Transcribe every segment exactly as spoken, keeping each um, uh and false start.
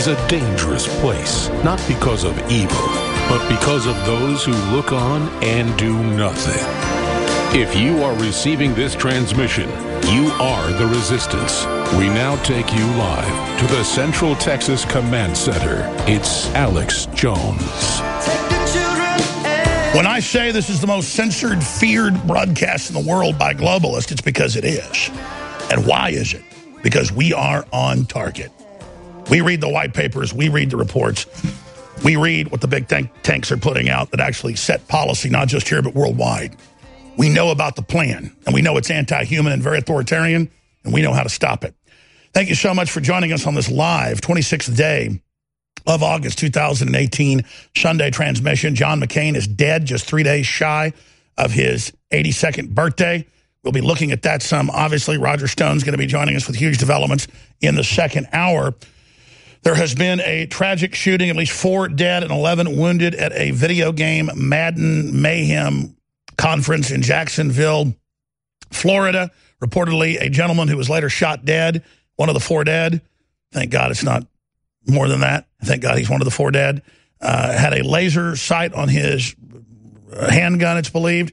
is a dangerous place, not because of evil, but because of those who look on and do nothing. If you are receiving this transmission, you are the resistance. We now take you live to the Central Texas Command Center. It's Alex Jones. When I say this is the most censored, feared broadcast in the world by globalists, it's because it is. And why is it? Because we are on target. We read the white papers. We read the reports. We read what the big think tanks are putting out that actually set policy, not just here, but worldwide. We know about the plan, and we know it's anti-human and very authoritarian, and we know how to stop it. Thank you so much for joining us on this live twenty-sixth day of August two thousand eighteen Sunday transmission. John McCain is dead, just three days shy of his eighty-second birthday. We'll be looking at that some. Obviously, Roger Stone's going to be joining us with huge developments in the second hour. There has been a tragic shooting, at least four dead and eleven wounded at a video game Madden Mayhem conference in Jacksonville, Florida. Reportedly, a gentleman who was later shot dead, one of the four dead. Thank God it's not more than that. Thank God he's one of the four dead. Uh, had a laser sight on his handgun, it's believed,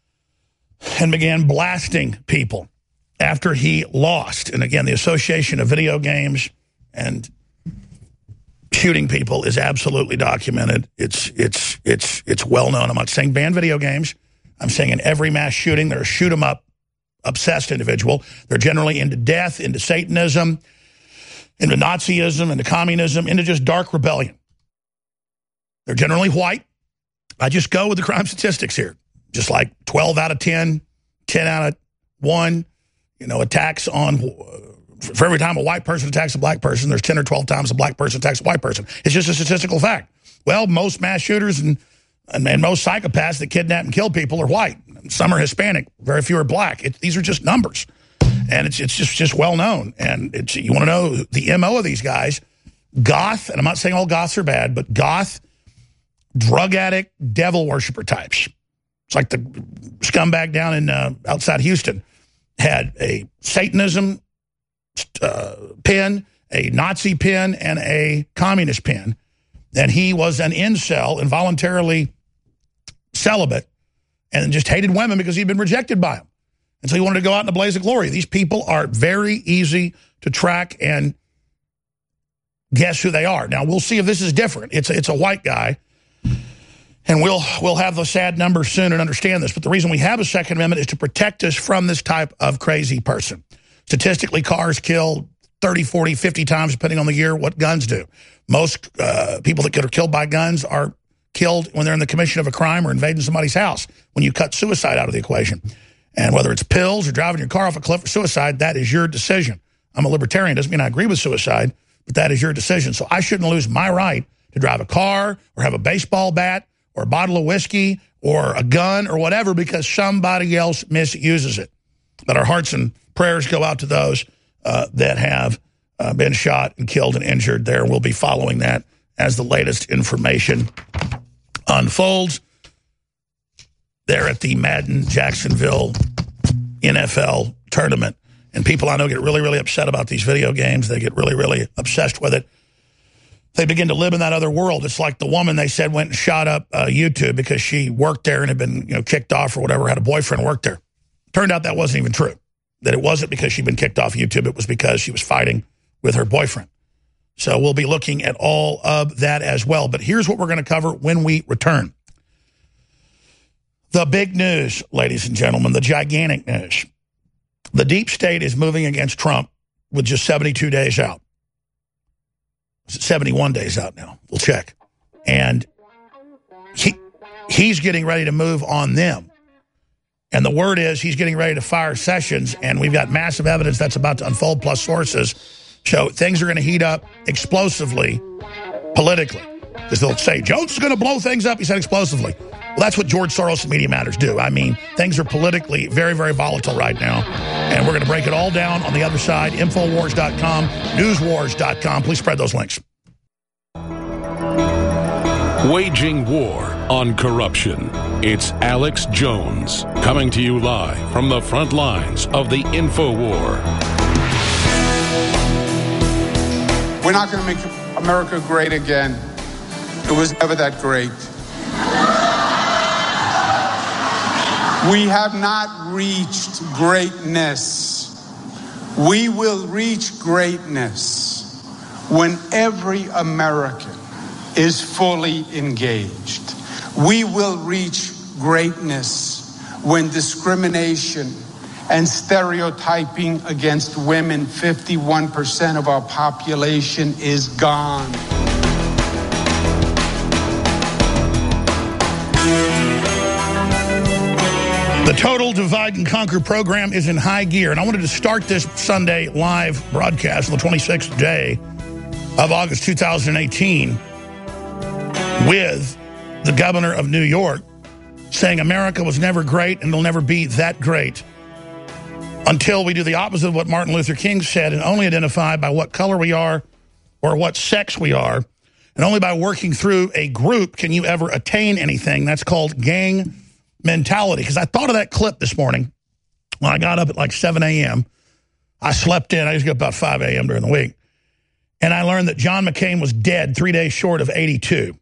and began blasting people after he lost. And again, the association of video games and shooting people is absolutely documented. It's it's it's it's well known. I'm not saying ban video games. I'm saying in every mass shooting, they're a shoot 'em up, obsessed individual. They're generally into death, into Satanism, into Nazism, into communism, into just dark rebellion. They're generally white. I just go with the crime statistics here. Just like twelve out of ten, ten out of one, you know, attacks on, for every time a white person attacks a black person, there's ten or twelve times a black person attacks a white person. It's just a statistical fact. Well, most mass shooters and, and, and most psychopaths that kidnap and kill people are white. Some are Hispanic. Very few are black. It, these are just numbers. And it's it's just, just well known. And it's, you want to know the M O of these guys, goth, and I'm not saying all goths are bad, but goth, drug addict, devil worshiper types. It's like the scumbag down in uh, outside Houston had a Satanism uh, pin, a Nazi pin, and a communist pin. And he was an incel, involuntarily celibate, and just hated women because he'd been rejected by them. And so he wanted to go out in a blaze of glory. These people are very easy to track and guess who they are. Now, we'll see if this is different. It's a, it's a white guy. And we'll we'll have the sad numbers soon and understand this. But the reason we have a Second Amendment is to protect us from this type of crazy person. Statistically, cars kill thirty, forty, fifty times, depending on the year, what guns do. Most uh, people that are killed by guns are killed when they're in the commission of a crime or invading somebody's house, when you cut suicide out of the equation. And whether it's pills or driving your car off a cliff or suicide, that is your decision. I'm a libertarian. Doesn't mean I agree with suicide, but that is your decision. So I shouldn't lose my right to drive a car or have a baseball bat or a bottle of whiskey, or a gun, or whatever, because somebody else misuses it. But our hearts and prayers go out to those uh, that have uh, been shot and killed and injured there. We'll be following that as the latest information unfolds. There at the Madden Jacksonville N F L tournament. And people I know get really, really upset about these video games. They get really, really obsessed with it. They begin to live in that other world. It's like the woman they said went and shot up uh, YouTube because she worked there and had been you know kicked off or whatever, had a boyfriend work there. Turned out that wasn't even true. That it wasn't because she'd been kicked off YouTube. It was because she was fighting with her boyfriend. So we'll be looking at all of that as well. But here's what we're going to cover when we return. The big news, ladies and gentlemen, the gigantic news. The deep state is moving against Trump with just seventy-two days out. seventy-one days out now. We'll check. And he he's getting ready to move on them. And the word is he's getting ready to fire Sessions, and we've got massive evidence that's about to unfold, plus sources. So things are going to heat up explosively politically. Because they'll say, Jones is going to blow things up. He said explosively. Well, that's what George Soros and Media Matters do. I mean, things are politically very, very volatile right now. And we're going to break it all down on the other side. Infowars dot com, Newswars dot com. Please spread those links. Waging war on corruption. It's Alex Jones coming to you live from the front lines of the InfoWar. We're not going to make America great again. It was never that great. We have not reached greatness. We will reach greatness when every American is fully engaged. We will reach greatness when discrimination and stereotyping against women, fifty-one percent of our population, is gone. The Total Divide and Conquer program is in high gear, and I wanted to start this Sunday live broadcast on the twenty-sixth day of August two thousand eighteen with the governor of New York saying America was never great and it'll never be that great until we do the opposite of what Martin Luther King said and only identify by what color we are or what sex we are. And only by working through a group can you ever attain anything. That's called gang mentality. Because I thought of that clip this morning when I got up at like seven A M I slept in. I used to get up about five A M during the week. And I learned that John McCain was dead three days short of eighty-two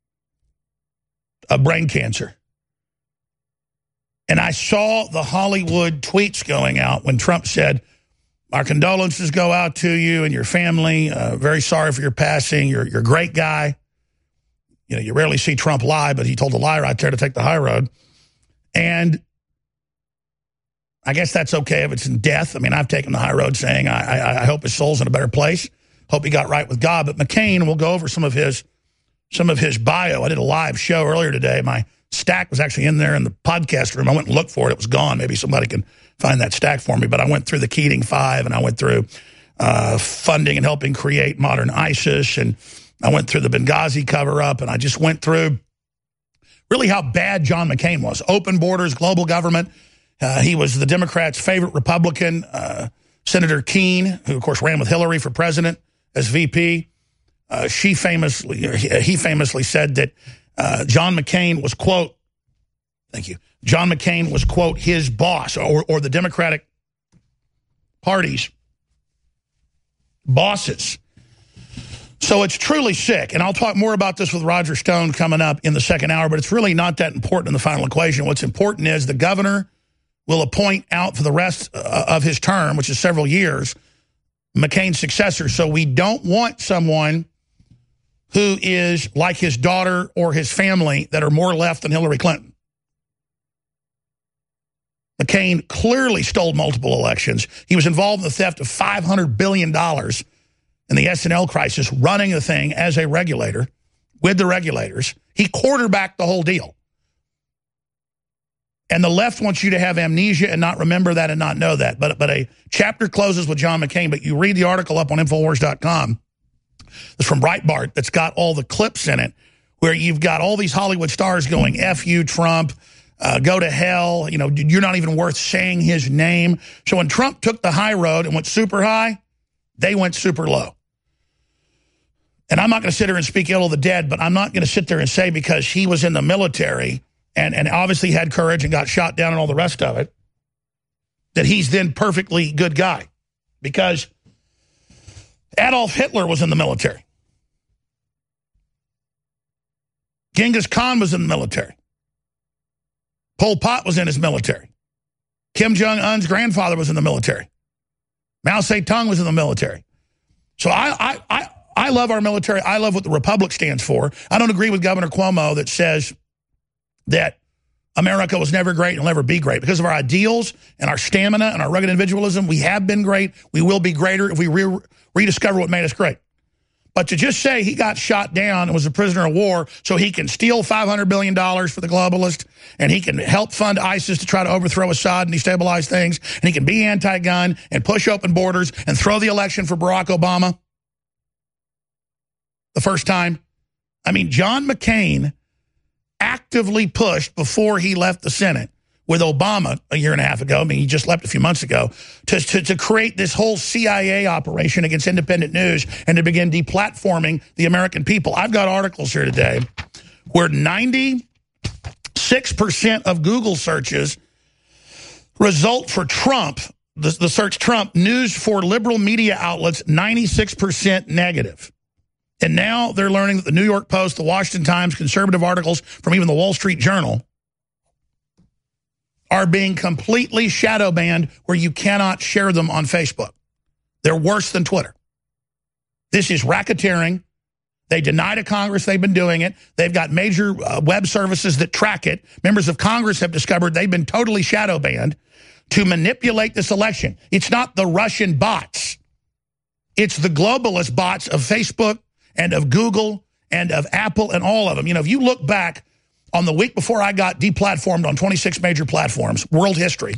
of brain cancer. And I saw the Hollywood tweets going out when Trump said, our condolences go out to you and your family. Uh, very sorry for your passing. You're, you're a great guy. You know, you rarely see Trump lie, but he told a lie right there to take the high road. And I guess that's okay if it's in death. I mean, I've taken the high road saying I, I, I hope his soul's in a better place. Hope he got right with God. But McCain, we'll go over some of his some of his bio. I did a live show earlier today. My stack was actually in there in the podcast room. I went and looked for it. It was gone. Maybe somebody can find that stack for me. But I went through the Keating Five, and I went through uh, funding and helping create modern ISIS, and I went through the Benghazi cover-up, and I just went through really how bad John McCain was. Open borders, global government. Uh, he was the Democrats' favorite Republican. Uh, Senator Keene, who, of course, ran with Hillary for president as V P, uh, she famously, he famously said that uh, John McCain was, quote, thank you, John McCain was, quote, his boss, or, or the Democratic Party's bosses. So it's truly sick, and I'll talk more about this with Roger Stone coming up in the second hour, but it's really not that important in the final equation. What's important is the governor will appoint out for the rest of his term, which is several years, McCain's successor. So we don't want someone who is like his daughter or his family that are more left than Hillary Clinton. McCain clearly stole multiple elections. He was involved in the theft of five hundred billion dollars in the S and L crisis, running the thing as a regulator with the regulators. He quarterbacked the whole deal. And the left wants you to have amnesia and not remember that and not know that. But, but a chapter closes with John McCain, but you read the article up on Infowars dot com. It's from Breitbart that's got all the clips in it where you've got all these Hollywood stars going, F you, Trump, uh, go to hell. You know, you're not even worth saying his name. So when Trump took the high road and went super high, they went super low. And I'm not going to sit here and speak ill of the dead, but I'm not going to sit there and say because he was in the military and, and obviously had courage and got shot down and all the rest of it, that he's then perfectly good guy. Because Adolf Hitler was in the military. Genghis Khan was in the military. Pol Pot was in his military. Kim Jong-un's grandfather was in the military. Mao Zedong was in the military. So I, I, I, I love our military. I love what the Republic stands for. I don't agree with Governor Cuomo that says that America was never great and will never be great. Because of our ideals and our stamina and our rugged individualism, we have been great. We will be greater if we re rediscover what made us great. But to just say he got shot down and was a prisoner of war so he can steal five hundred billion dollars for the globalists and he can help fund ISIS to try to overthrow Assad and destabilize things, and he can be anti-gun and push open borders and throw the election for Barack Obama the first time. I mean, John McCain actively pushed before he left the Senate with Obama a year and a half ago, I mean, he just left a few months ago, to, to, to create this whole C I A operation against independent news and to begin deplatforming the American people. I've got articles here today where ninety-six percent of Google searches result for Trump the, the search Trump, news for liberal media outlets, ninety-six percent negative. And now they're learning that the New York Post, the Washington Times, conservative articles from even the Wall Street Journal are being completely shadow banned where you cannot share them on Facebook. They're worse than Twitter. This is racketeering. They deny to Congress they've been doing it. They've got major uh, web services that track it. Members of Congress have discovered they've been totally shadow banned to manipulate this election. It's not the Russian bots. It's the globalist bots of Facebook and of Google and of Apple and all of them. You know, if you look back on the week before I got deplatformed on twenty-six major platforms, world history,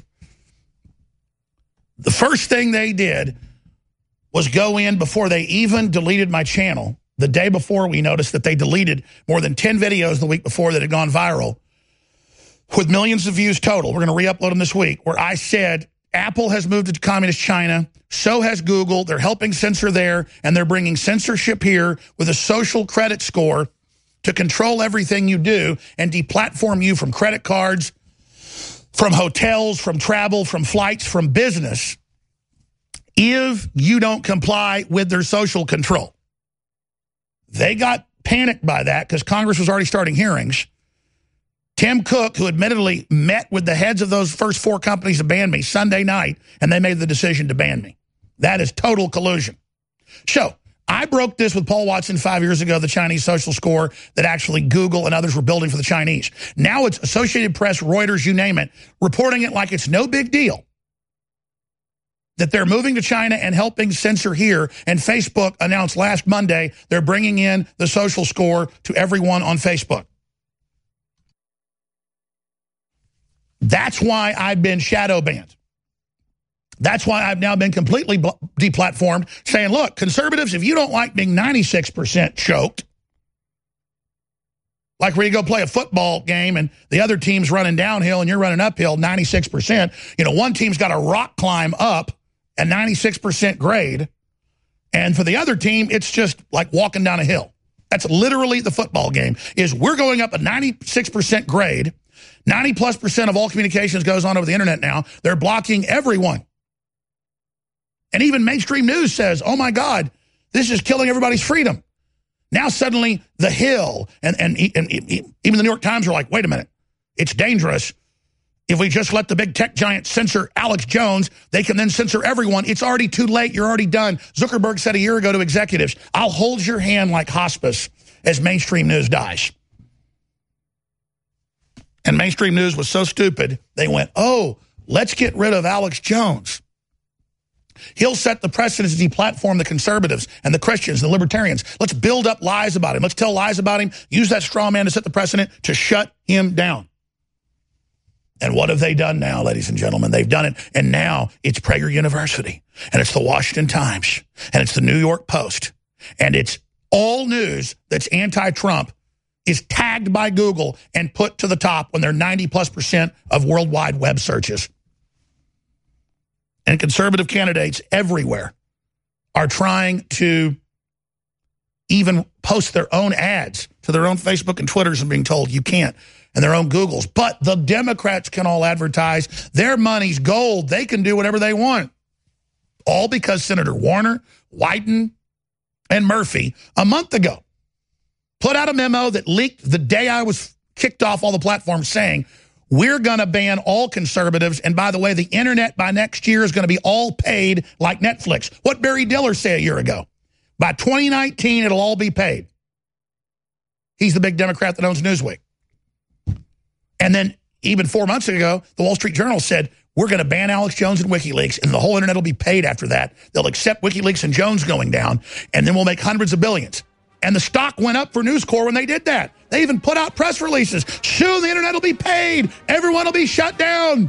the first thing they did was go in before they even deleted my channel. The day before, we noticed that they deleted more than ten videos the week before that had gone viral with millions of views total. We're going to re-upload them this week, where I said Apple has moved to communist China, so has Google. They're helping censor there, and they're bringing censorship here with a social credit score to control everything you do and deplatform you from credit cards, from hotels, from travel, from flights, from business, if you don't comply with their social control. They got panicked by that because Congress was already starting hearings. Tim Cook, who admittedly met with the heads of those first four companies to ban me Sunday night, and they made the decision to ban me. That is total collusion. So I broke this with Paul Watson five years ago, the Chinese social score that actually Google and others were building for the Chinese. Now it's Associated Press, Reuters, you name it, reporting it like it's no big deal that they're moving to China and helping censor here. And Facebook announced last Monday they're bringing in the social score to everyone on Facebook. That's why I've been shadow banned. That's why I've now been completely deplatformed, saying, look, conservatives, if you don't like being ninety-six percent choked, like where you go play a football game and the other team's running downhill and you're running uphill ninety-six percent, you know, one team's got a rock climb up at ninety-six percent grade, and for the other team, it's just like walking down a hill. That's literally the football game, is we're going up a ninety-six percent grade. ninety plus percent of all communications goes on over the internet now. They're blocking everyone. And even mainstream news says, oh my God, this is killing everybody's freedom. Now suddenly the Hill and, and, and even the New York Times are like, wait a minute, it's dangerous. If we just let the big tech giant censor Alex Jones, they can then censor everyone. It's already too late. You're already done. Zuckerberg said a year ago to executives, I'll hold your hand like hospice as mainstream news dies. And mainstream news was so stupid, they went, oh, let's get rid of Alex Jones. He'll set the precedent to deplatform the conservatives and the Christians and the libertarians. Let's build up lies about him. Let's tell lies about him. Use that straw man to set the precedent to shut him down. And what have they done now, ladies and gentlemen? They've done it. And now it's Prager University. And it's the Washington Times. And it's the New York Post. And it's all news that's anti-Trump is tagged by Google and put to the top when they're ninety plus percent of worldwide web searches. And conservative candidates everywhere are trying to even post their own ads to their own Facebook and Twitters and being told you can't, and their own Googles. But the Democrats can all advertise. Their money's gold. They can do whatever they want. All because Senator Warner, Wyden, and Murphy a month ago put out a memo that leaked the day I was kicked off all the platforms saying, we're going to ban all conservatives. And by the way, the internet by next year is going to be all paid like Netflix. What Barry Diller said a year ago. By twenty nineteen, it'll all be paid. He's the big Democrat that owns Newsweek. And then even four months ago, the Wall Street Journal said, we're going to ban Alex Jones and WikiLeaks, and the whole internet will be paid after that. They'll accept WikiLeaks and Jones going down, and then we'll make hundreds of billions. And the stock went up for News Corp when they did that. They even put out press releases. Soon the internet will be paid. Everyone will be shut down.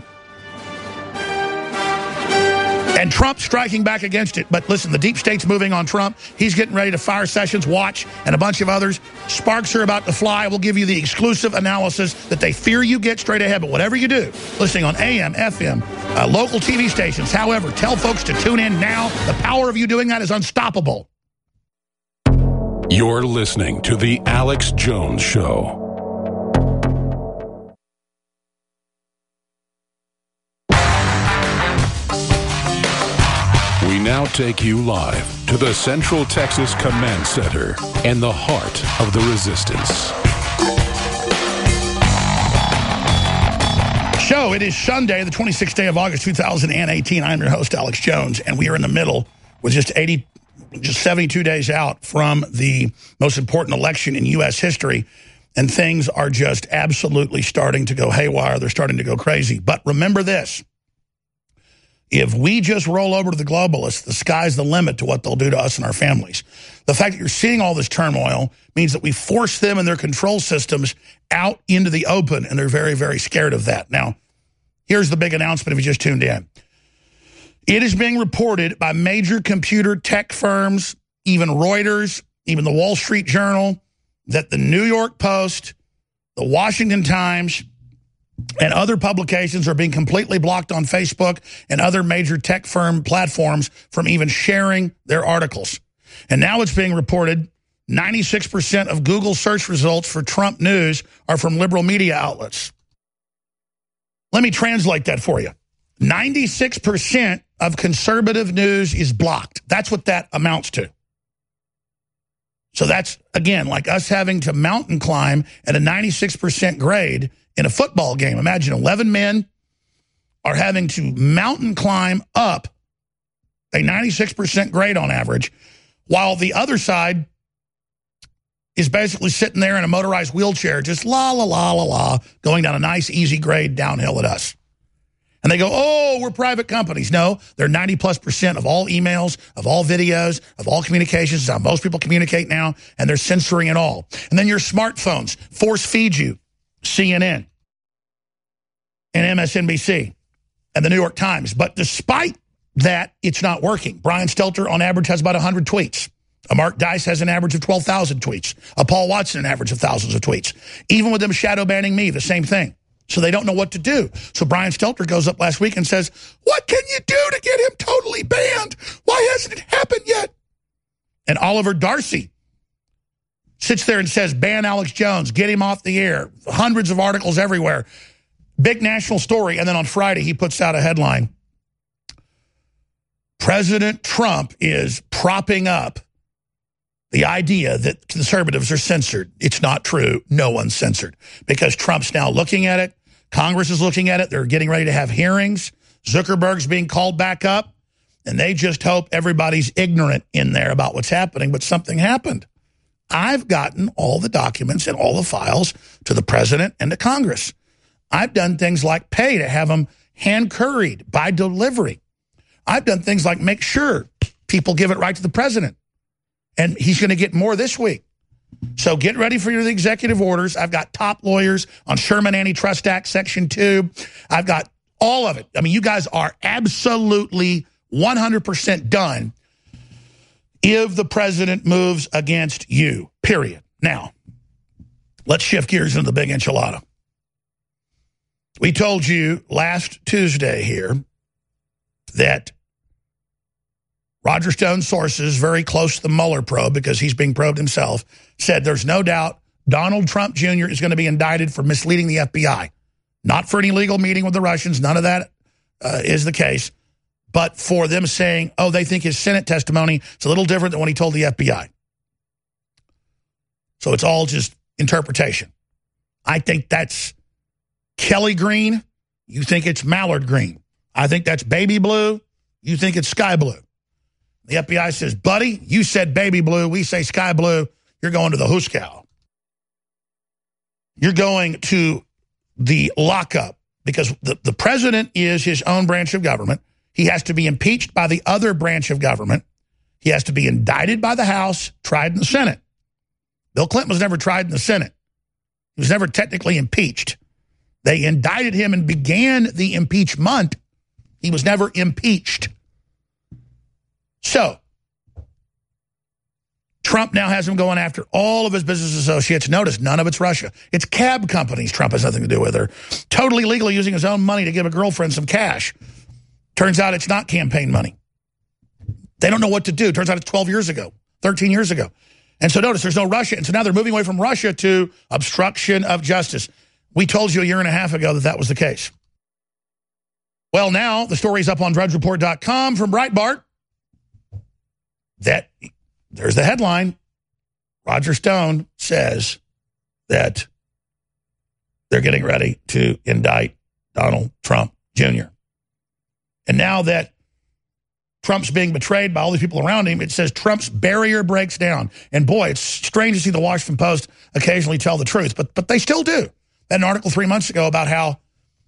And Trump striking back against it. But listen, the deep state's moving on Trump. He's getting ready to fire Sessions, Watch, and a bunch of others. Sparks are about to fly. We'll give you the exclusive analysis that they fear you get straight ahead. But whatever you do, listening on A M, F M, uh, local T V stations, however, tell folks to tune in now. The power of you doing that is unstoppable. You're listening to The Alex Jones Show. take you live to the Central Texas Command Center and the heart of the resistance. So it is Sunday, the twenty-sixth day of August, two thousand eighteen. I'm your host, Alex Jones, and we are in the middle with just eighty, just seventy-two days out from the most important election in U S history, and things are just absolutely starting to go haywire. They're starting to go crazy. But remember this. If we just roll over to the globalists, the sky's the limit to what they'll do to us and our families. The fact that you're seeing all this turmoil means that we force them and their control systems out into the open, and they're very, very scared of that. Now, here's the big announcement if you just tuned in. It is being reported by major computer tech firms, even Reuters, even the Wall Street Journal, that the New York Post, the Washington Times, and other publications are being completely blocked on Facebook and other major tech firm platforms from even sharing their articles. And now it's being reported ninety-six percent of Google search results for Trump news are from liberal media outlets. Let me translate that for you. ninety-six percent of conservative news is blocked. That's what that amounts to. So that's, again, like us having to mountain climb at a ninety-six percent grade in a football game. Imagine eleven men are having to mountain climb up a ninety-six percent grade on average, while the other side is basically sitting there in a motorized wheelchair, just la, la, la, la, la, going down a nice, easy grade downhill at us. And they go, oh, we're private companies. No, they're ninety plus percent of all emails, of all videos, of all communications. It's how most people communicate now, and they're censoring it all. And then your smartphones force feed you C N N and M S N B C and the New York Times. But despite that, it's not working. Brian Stelter, on average, has about one hundred tweets. A Mark Dice has an average of twelve thousand tweets. A Paul Watson, an average of thousands of tweets. Even with them shadow banning me, the same thing. So they don't know what to do. So Brian Stelter goes up last week and says, what can you do to get him totally banned? Why hasn't it happened yet? And Oliver Darcy sits there and says, ban Alex Jones, get him off the air. Hundreds of articles everywhere. Big national story. And then on Friday, he puts out a headline. President Trump is propping up the idea that conservatives are censored. It's not true. No one's censored. Because Trump's now looking at it. Congress is looking at it. They're getting ready to have hearings. Zuckerberg's being called back up. And they just hope everybody's ignorant in there about what's happening. But something happened. I've gotten all the documents and all the files to the president and to Congress. I've done things like pay to have them hand-curried by delivery. I've done things like make sure people give it right to the president. And he's going to get more this week. So get ready for your executive orders. I've got top lawyers on Sherman Antitrust Act Section two. I've got all of it. I mean, you guys are absolutely one hundred percent done if the president moves against you, period. Now, let's shift gears into the big enchilada. We told you last Tuesday here that Roger Stone's sources, very close to the Mueller probe, because he's being probed himself, said there's no doubt Donald Trump Junior is going to be indicted for misleading the F B I. Not for any illegal meeting with the Russians. None of that uh, is the case. But for them saying, oh, they think his Senate testimony is a little different than what he told the F B I. So it's all just interpretation. I think that's Kelly green. You think it's mallard green. I think that's baby blue. You think it's sky blue. The F B I says, buddy, you said baby blue. We say sky blue. You're going to the Huskow. You're going to the lockup because the, the president is his own branch of government. He has to be impeached by the other branch of government. He has to be indicted by the House, tried in the Senate. Bill Clinton was never tried in the Senate. He was never technically impeached. They indicted him and began the impeachment. He was never impeached. So, Trump now has him going after all of his business associates. Notice, none of it's Russia. It's cab companies Trump has nothing to do with. Her totally legally using his own money to give a girlfriend some cash. Turns out it's not campaign money. They don't know what to do. Turns out it's twelve years ago, thirteen years ago. And so notice, there's no Russia. And so now they're moving away from Russia to obstruction of justice. We told you a year and a half ago that that was the case. Well, now the story's up on drudge report dot com from Breitbart. that, there's the headline, Roger Stone says that they're getting ready to indict Donald Trump Junior And now that Trump's being betrayed by all these people around him, it says Trump's barrier breaks down. And boy, it's strange to see the Washington Post occasionally tell the truth, but but they still do. An article three months ago about how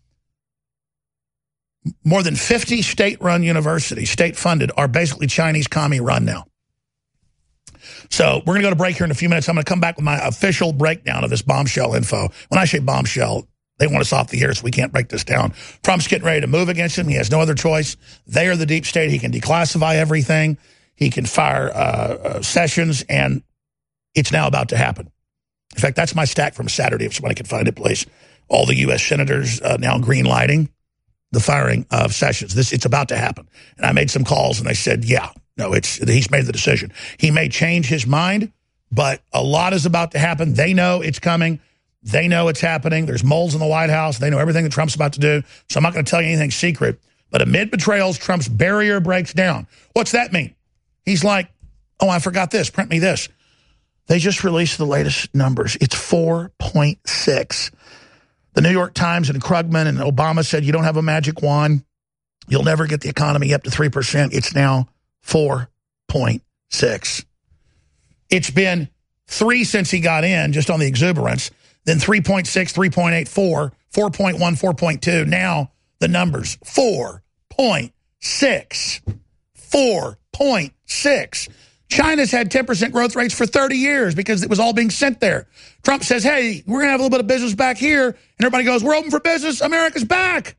more than fifty state-run universities, state-funded, are basically Chinese commie-run now. So we're going to go to break here in a few minutes. I'm going to come back with my official breakdown of this bombshell info. When I say bombshell, they want us off the air, so we can't break this down. Trump's getting ready to move against him. He has no other choice. They are the deep state. He can declassify everything. He can fire uh, uh, Sessions, and it's now about to happen. In fact, that's my stack from Saturday, if somebody can find it, please. All the U S senators uh, now green lighting the firing of Sessions. This It's about to happen. And I made some calls, and they said, yeah, no, it's he's made the decision. He may change his mind, but a lot is about to happen. They know it's coming. They know it's happening. There's moles in the White House. They know everything that Trump's about to do. So I'm not going to tell you anything secret. But amid betrayals, Trump's barrier breaks down. What's that mean? He's like, oh, I forgot this. Print me this. They just released the latest numbers. It's four point six. The New York Times and Krugman and Obama said you don't have a magic wand. You'll never get the economy up to three percent. It's now four point six. It's been three since he got in, just on the exuberance. Then three point six, three point eight, four, four point one, four point two. Now the numbers, four point six. four point six. China's had ten percent growth rates for thirty years because it was all being sent there. Trump says, hey, we're going to have a little bit of business back here. And everybody goes, we're open for business. America's back.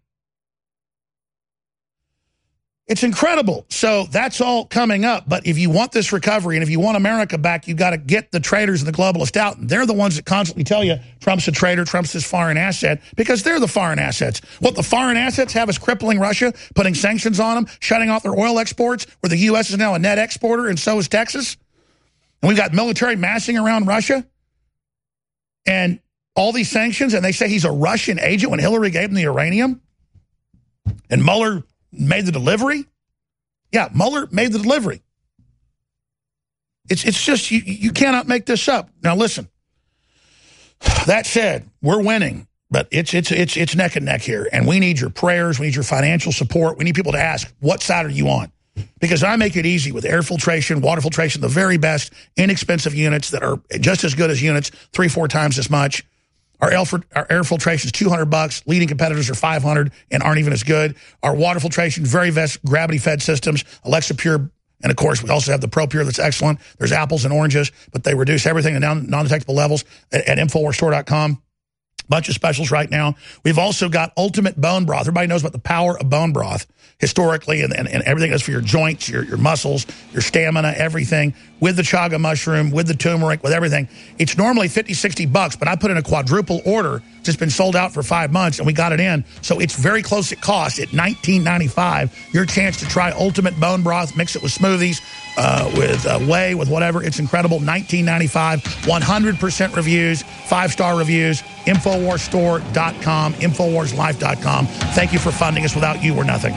It's incredible. So that's all coming up. But if you want this recovery and if you want America back, you've got to get the traitors and the globalists out. And they're the ones that constantly tell you Trump's a traitor, Trump's this foreign asset, because they're the foreign assets. What the foreign assets have is crippling Russia, putting sanctions on them, shutting off their oil exports, where the U S is now a net exporter, and so is Texas. And we've got military massing around Russia. And all these sanctions, and they say he's a Russian agent when Hillary gave him the uranium. And Mueller made the delivery? Yeah, Mueller made the delivery. It's it's just, you, you cannot make this up. Now, listen. That said, we're winning, but it's it's it's it's neck and neck here. And we need your prayers. We need your financial support. We need people to ask, what side are you on? Because I make it easy with air filtration, water filtration, the very best, inexpensive units that are just as good as units, three, four times as much. Our air filtration is two hundred bucks. Leading competitors are five hundred and aren't even as good. Our water filtration, very best gravity-fed systems, Alexa Pure, and of course, we also have the Pro Pure that's excellent. There's apples and oranges, but they reduce everything to non-detectable levels at, at Infowars Store dot com. Bunch of specials right now. We've also got Ultimate Bone Broth. Everybody knows about the power of bone broth historically, and, and, and everything is for your joints, your, your muscles, your stamina, everything, with the chaga mushroom, with the turmeric, with everything. It's normally fifty, sixty bucks, but I put in a quadruple order. It's just been sold out for five months, and we got it in. So it's very close at cost at nineteen ninety-five. Your chance to try Ultimate Bone Broth, mix it with smoothies, uh, with uh, whey, with whatever. It's incredible. nineteen ninety-five, one hundred percent reviews, five-star reviews. Infowars Store dot com, Infowars Life dot com. Thank you for funding us. Without you, we're nothing.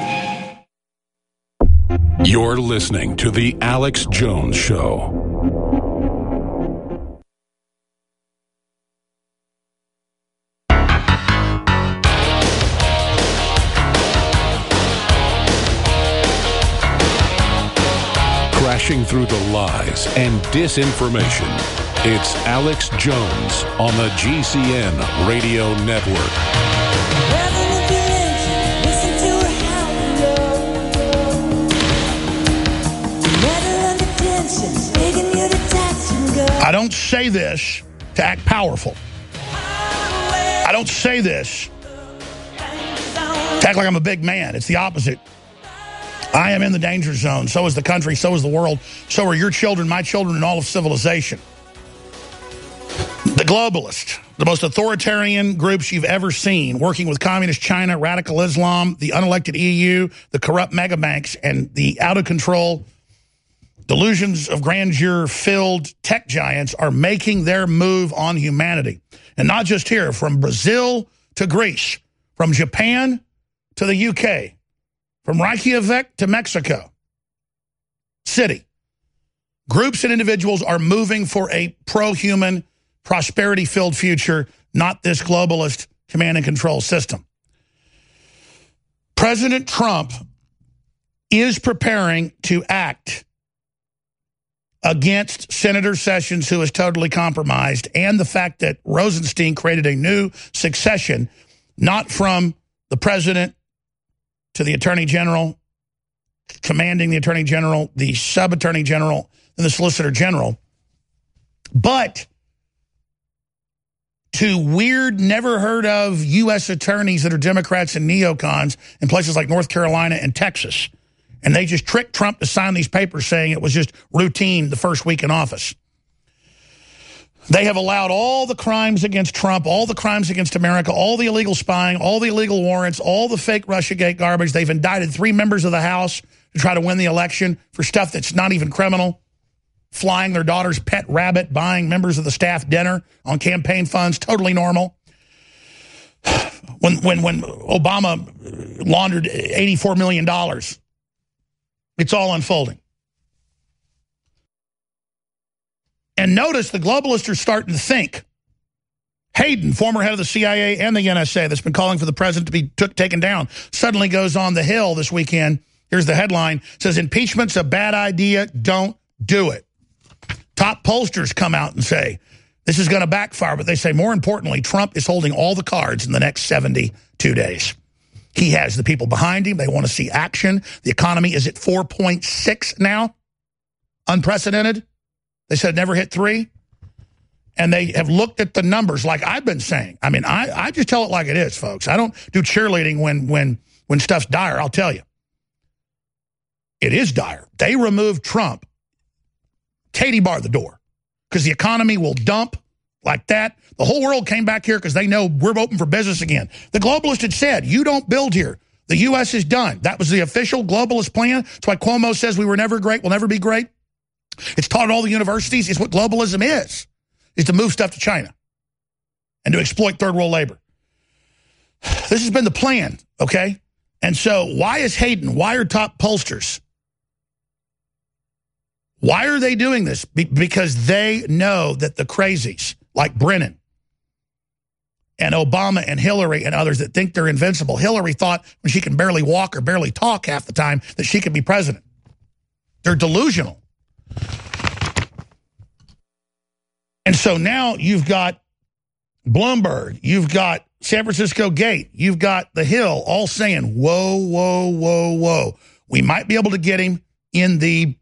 You're listening to The Alex Jones Show. Crashing through the lies and disinformation. It's Alex Jones on the G C N Radio Network. I don't say this to act powerful. I don't say this to act like I'm a big man. It's the opposite. I am in the danger zone. So is the country. So is the world. So are your children, my children, and all of civilization. The globalists, the most authoritarian groups you've ever seen, working with communist China, radical Islam, the unelected E U, the corrupt mega banks, and the out-of-control delusions of grandeur-filled tech giants are making their move on humanity. And not just here, from Brazil to Greece, from Japan to the U K, from Reykjavik to Mexico City. Groups and individuals are moving for a pro-human, prosperity-filled future, not this globalist command and control system. President Trump is preparing to act against Senator Sessions, who is totally compromised, and the fact that Rosenstein created a new succession, not from the president to the attorney general, commanding the attorney general, the sub-attorney general, and the solicitor general, but to weird, never heard of U S attorneys that are Democrats and neocons in places like North Carolina and Texas. And they just tricked Trump to sign these papers saying it was just routine the first week in office. They have allowed all the crimes against Trump, all the crimes against America, all the illegal spying, all the illegal warrants, all the fake Russiagate garbage. They've indicted three members of the House to try to win the election for stuff that's not even criminal. Flying their daughter's pet rabbit, buying members of the staff dinner on campaign funds, totally normal. When, when, when Obama laundered eighty-four million dollars, it's all unfolding. And notice the globalists are starting to think. Hayden, former head of the C I A and the N S A that's been calling for the president to be took, taken down, suddenly goes on the Hill this weekend. Here's the headline. Says, impeachment's a bad idea. Don't do it. Top pollsters come out and say, this is going to backfire. But they say, more importantly, Trump is holding all the cards in the next seventy-two days. He has the people behind him. They want to see action. The economy is at four point six now. Unprecedented. They said never hit three. And they have looked at the numbers like I've been saying. I mean, I, I just tell it like it is, folks. I don't do cheerleading when, when, when stuff's dire, I'll tell you. It is dire. They removed Trump. Katie barred the door because the economy will dump like that. The whole world came back here because they know we're open for business again. The globalists had said, you don't build here. The U S is done. That was the official globalist plan. That's why Cuomo says we were never great, we'll never be great. It's taught at all the universities. It's what globalism is, is to move stuff to China and to exploit third world labor. This has been the plan, okay? And so why is Hayden, why are top pollsters? Why are they doing this? Be- because they know that the crazies like Brennan and Obama and Hillary and others that think they're invincible. Hillary thought when she can barely walk or barely talk half the time that she could be president. They're delusional. And so now you've got Bloomberg, you've got San Francisco Gate, you've got The Hill all saying, whoa, whoa, whoa, whoa. We might be able to get him in the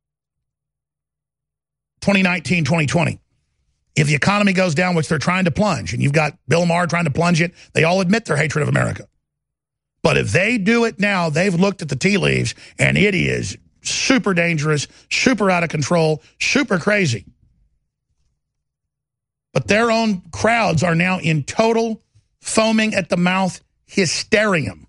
twenty nineteen twenty twenty. If the economy goes down, which they're trying to plunge, and you've got Bill Maher trying to plunge it, they all admit their hatred of America. But if they do it now, they've looked at the tea leaves, and it is super dangerous, super out of control, super crazy. But their own crowds are now in total foaming at the mouth hysterium.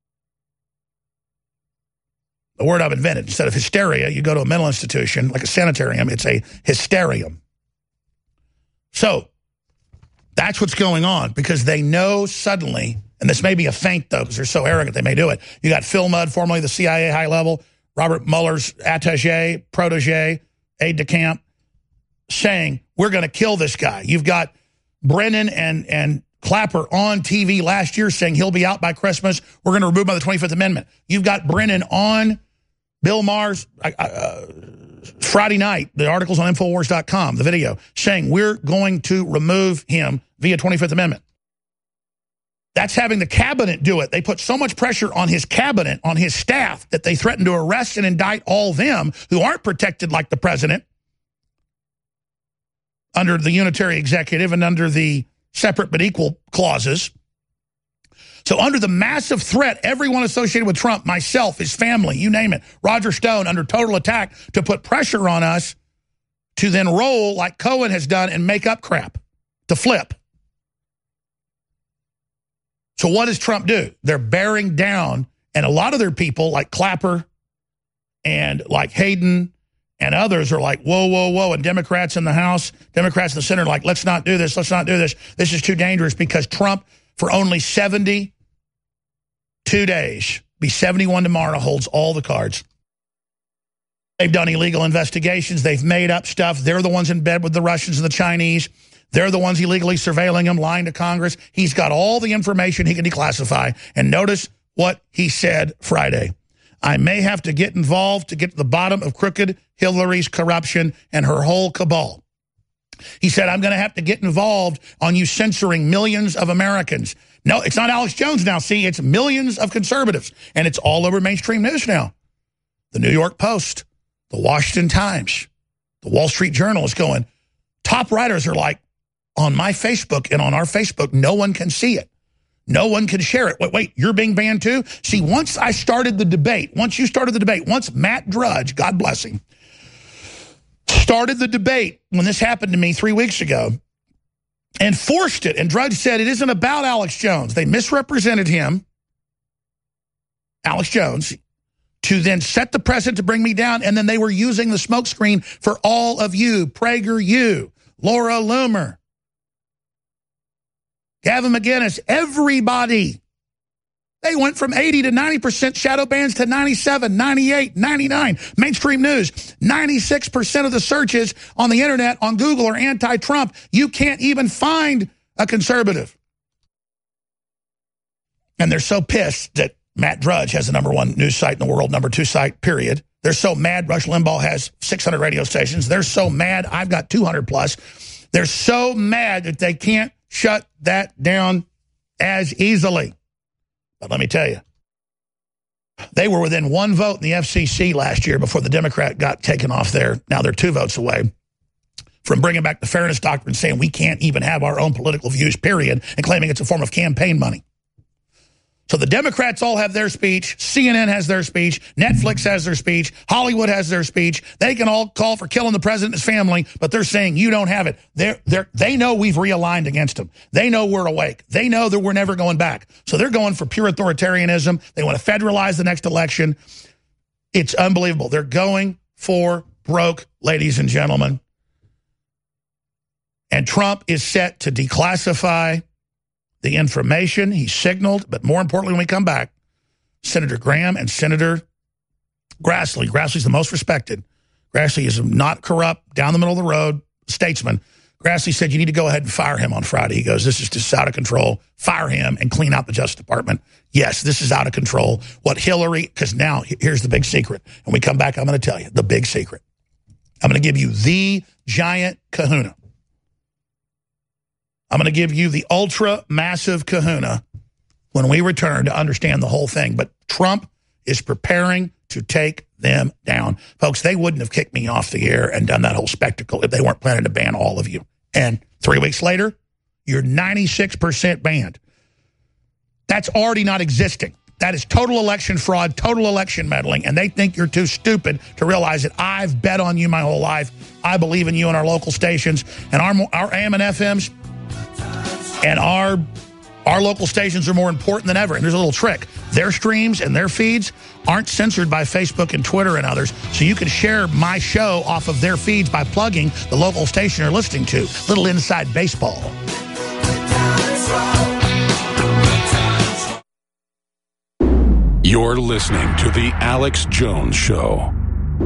The word I've invented. Instead of hysteria, you go to a mental institution, like a sanitarium, it's a hysterium. So that's what's going on because they know suddenly, and this may be a feint, though, because they're so arrogant they may do it. You got Phil Mudd, formerly the C I A high level, Robert Mueller's attaché, protege, aide de camp, saying, we're going to kill this guy. You've got Brennan and, and Clapper on T V last year saying he'll be out by Christmas. We're going to remove him by the twenty-fifth Amendment. You've got Brennan on Bill Maher's uh, Friday night, the articles on Infowars dot com, the video, saying we're going to remove him via twenty-fifth Amendment. That's having the cabinet do it. They put so much pressure on his cabinet, on his staff, that they threaten to arrest and indict all them who aren't protected like the president under the unitary executive and under the separate but equal clauses. So under the massive threat, everyone associated with Trump, myself, his family, you name it, Roger Stone, under total attack to put pressure on us to then roll like Cohen has done and make up crap, to flip. So what does Trump do? They're bearing down, and a lot of their people, like Clapper and like Hayden and others, are like, whoa, whoa, whoa, and Democrats in the House, Democrats in the Senate are like, let's not do this, let's not do this. This is too dangerous because Trump, for only seventy-two days, be seventy-one tomorrow, holds all the cards. They've done illegal investigations. They've made up stuff. They're the ones in bed with the Russians and the Chinese. They're the ones illegally surveilling him, lying to Congress. He's got all the information he can declassify. And notice what he said Friday. I may have to get involved to get to the bottom of crooked Hillary's corruption and her whole cabal. He said, I'm going to have to get involved on you censoring millions of Americans. No, it's not Alex Jones now. See, it's millions of conservatives. And it's all over mainstream news now. The New York Post, the Washington Times, the Wall Street Journal is going, top writers are like, on my Facebook and on our Facebook, no one can see it. No one can share it. Wait, wait, you're being banned too? See, once I started the debate, once you started the debate, once Matt Drudge, God bless him, started the debate when this happened to me three weeks ago and forced it, and Drudge said it isn't about Alex Jones. They misrepresented him, Alex Jones, to then set the precedent to bring me down, and then they were using the smokescreen for all of you, PragerU, Laura Loomer, Gavin McInnes, everybody. They went from eighty to ninety percent shadow bans to ninety-seven, ninety-eight, ninety-nine. Mainstream news, ninety-six percent of the searches on the internet on Google are anti-Trump. You can't even find a conservative. And they're so pissed that Matt Drudge has the number one news site in the world, number two site, period. They're so mad Rush Limbaugh has six hundred radio stations. They're so mad I've got two hundred plus. They're so mad that they can't shut that down as easily. But let me tell you, they were within one vote in the F C C last year before the Democrat got taken off there. Now they're two votes away from bringing back the fairness doctrine, saying we can't even have our own political views, period, and claiming it's a form of campaign money. So the Democrats all have their speech. C N N has their speech. Netflix has their speech. Hollywood has their speech. They can all call for killing the president and his family, but they're saying you don't have it. They're, they're, they know we've realigned against them. They know we're awake. They know that we're never going back. So they're going for pure authoritarianism. They want to federalize the next election. It's unbelievable. They're going for broke, ladies and gentlemen. And Trump is set to declassify the information he signaled, but more importantly, when we come back, Senator Graham and Senator Grassley. Grassley's the most respected. Grassley is not corrupt, down the middle of the road, statesman. Grassley said, you need to go ahead and fire him on Friday. He goes, this is just out of control. Fire him and clean out the Justice Department. Yes, this is out of control. What Hillary, because now here's the big secret. When we come back, I'm going to tell you the big secret. I'm going to give you the giant kahuna. I'm going to give you the ultra massive kahuna when we return to understand the whole thing. But Trump is preparing to take them down. Folks, they wouldn't have kicked me off the air and done that whole spectacle if they weren't planning to ban all of you. And three weeks later, you're ninety-six percent banned. That's already not existing. That is total election fraud, total election meddling, and they think you're too stupid to realize that I've bet on you my whole life. I believe in you and our local stations, and our, our A M and F Ms. And our our local stations are more important than ever. And there's a little trick. Their streams and their feeds aren't censored by Facebook and Twitter and others. So you can share my show off of their feeds by plugging the local station you're listening to. Little inside baseball. You're listening to The Alex Jones Show.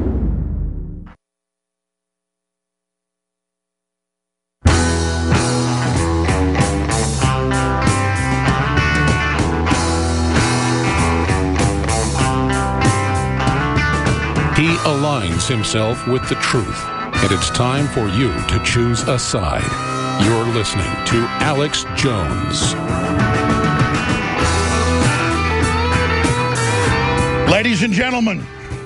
He aligns himself with the truth, and it's time for you to choose a side. You're listening to Alex Jones. Ladies and gentlemen,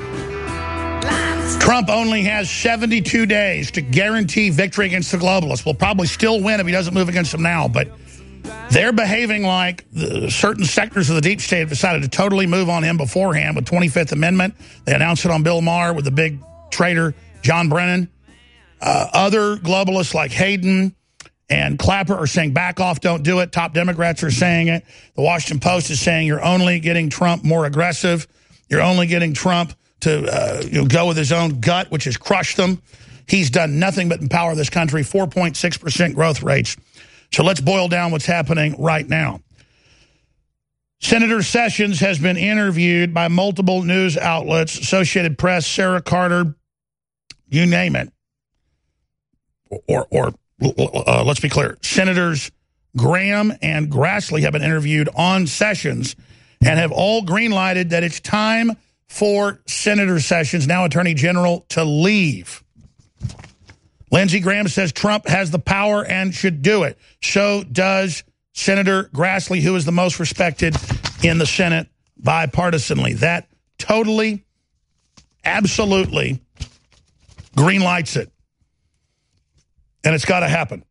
Trump only has seventy-two days to guarantee victory against the globalists. We'll probably still win if he doesn't move against them now, but they're behaving like the certain sectors of the deep state have decided to totally move on him beforehand with twenty-fifth Amendment. They announced it on Bill Maher with the big traitor, John Brennan. Uh, other globalists like Hayden and Clapper are saying, back off, don't do it. Top Democrats are saying it. The Washington Post is saying you're only getting Trump more aggressive. You're only getting Trump to uh, you know, go with his own gut, which has crushed them. He's done nothing but empower this country, four point six percent growth rates. So let's boil down what's happening right now. Senator Sessions has been interviewed by multiple news outlets, Associated Press, Sarah Carter, you name it. Or, or uh, let's be clear, Senators Graham and Grassley have been interviewed on Sessions and have all green-lighted that it's time for Senator Sessions, now Attorney General, to leave. Lindsey Graham says Trump has the power and should do it. So does Senator Grassley, who is the most respected in the Senate bipartisanly. That totally, absolutely green lights it. And it's got to happen.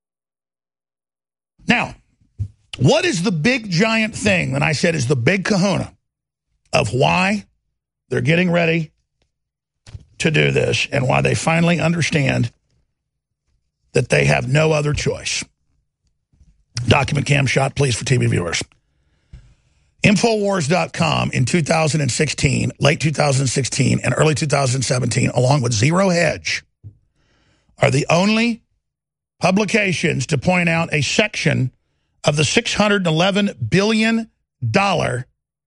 Now, what is the big giant thing that I said is the big kahuna of why they're getting ready to do this and why they finally understand that they have no other choice? Document cam shot, please, for T V viewers. Infowars dot com in two thousand sixteen, late two thousand sixteen, and early two thousand seventeen, along with Zero Hedge, are the only publications to point out a section of the six hundred eleven billion dollars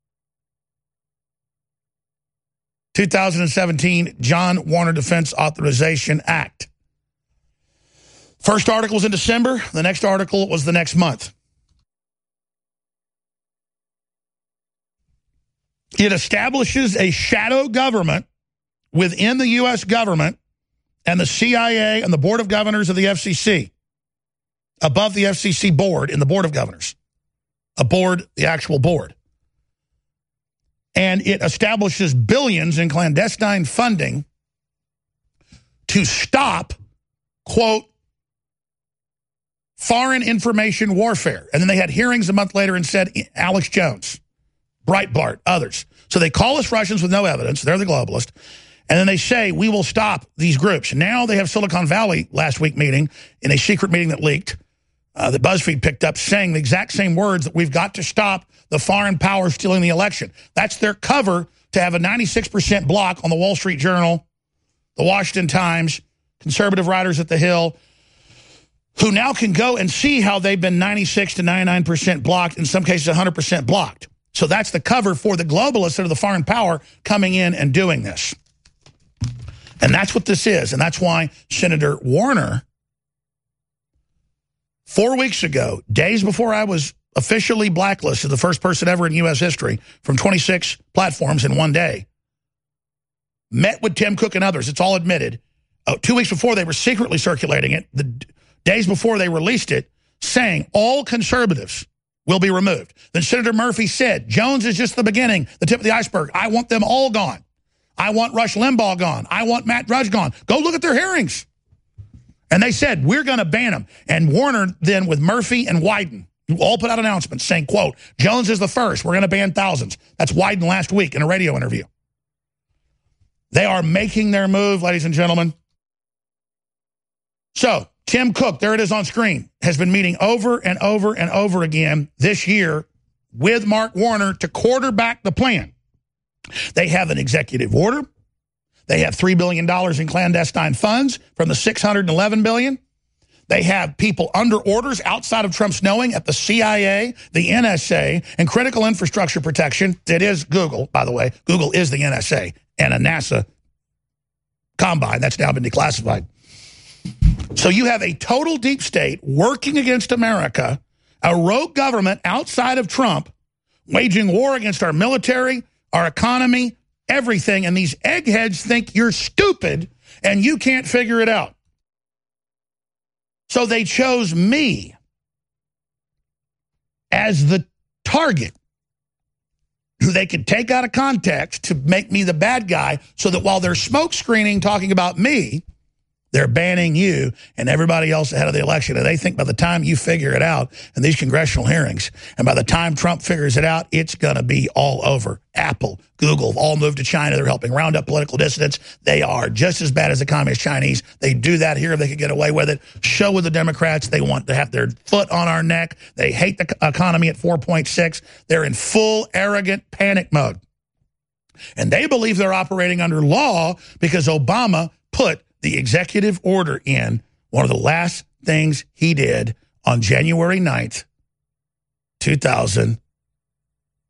two thousand seventeen John Warner Defense Authorization Act. First article was in December. The next article was the next month. It establishes a shadow government within the U S government and the C I A and the Board of Governors of the F C C, above the F C C board in the Board of Governors, a board, the actual board. And it establishes billions in clandestine funding to stop, quote, foreign information warfare. And then they had hearings a month later and said Alex Jones, Breitbart, others. So they call us Russians with no evidence. They're the globalist. And then they say, we will stop these groups. Now they have Silicon Valley last week meeting, in a secret meeting that leaked, uh, that BuzzFeed picked up, saying the exact same words, that we've got to stop the foreign power stealing the election. That's their cover to have a ninety-six percent block on the Wall Street Journal, the Washington Times, conservative writers at The Hill, who now can go and see how they've been ninety-six to ninety-nine percent blocked, in some cases one hundred percent blocked. So that's the cover for the globalists that are the foreign power coming in and doing this. And that's what this is. And that's why Senator Warner, four weeks ago, days before I was officially blacklisted, the first person ever in U S history, from twenty-six platforms in one day, met with Tim Cook and others. It's all admitted. Uh, two weeks before, they were secretly circulating it, the days before they released it, saying all conservatives will be removed. Then Senator Murphy said, Jones is just the beginning, the tip of the iceberg. I want them all gone. I want Rush Limbaugh gone. I want Matt Drudge gone. Go look at their hearings. And they said, we're going to ban them. And Warner then, with Murphy and Wyden, who all put out announcements saying, quote, Jones is the first. We're going to ban thousands. That's Wyden last week in a radio interview. They are making their move, ladies and gentlemen. So Tim Cook, there it is on screen, has been meeting over and over and over again this year with Mark Warner to quarterback the plan. They have an executive order. They have three billion dollars in clandestine funds from the six hundred eleven billion dollars. They have people under orders outside of Trump's knowing at the C I A, the N S A, and critical infrastructure protection. It is Google, by the way. Google is the N S A and a NASA combine. That's now been declassified. So you have a total deep state working against America, a rogue government outside of Trump, waging war against our military, our economy, everything, and these eggheads think you're stupid and you can't figure it out. So they chose me as the target, who they could take out of context to make me the bad guy, so that while they're smoke screening talking about me, they're banning you and everybody else ahead of the election. And they think by the time you figure it out in these congressional hearings, and by the time Trump figures it out, it's going to be all over. Apple, Google, all moved to China. They're helping round up political dissidents. They are just as bad as the communist Chinese. They do that here. They could get away with it. Show with the Democrats. They want to have their foot on our neck. They hate the economy at four point six. They're in full arrogant panic mode. And they believe they're operating under law because Obama put the executive order in, one of the last things he did on January ninth, two thousand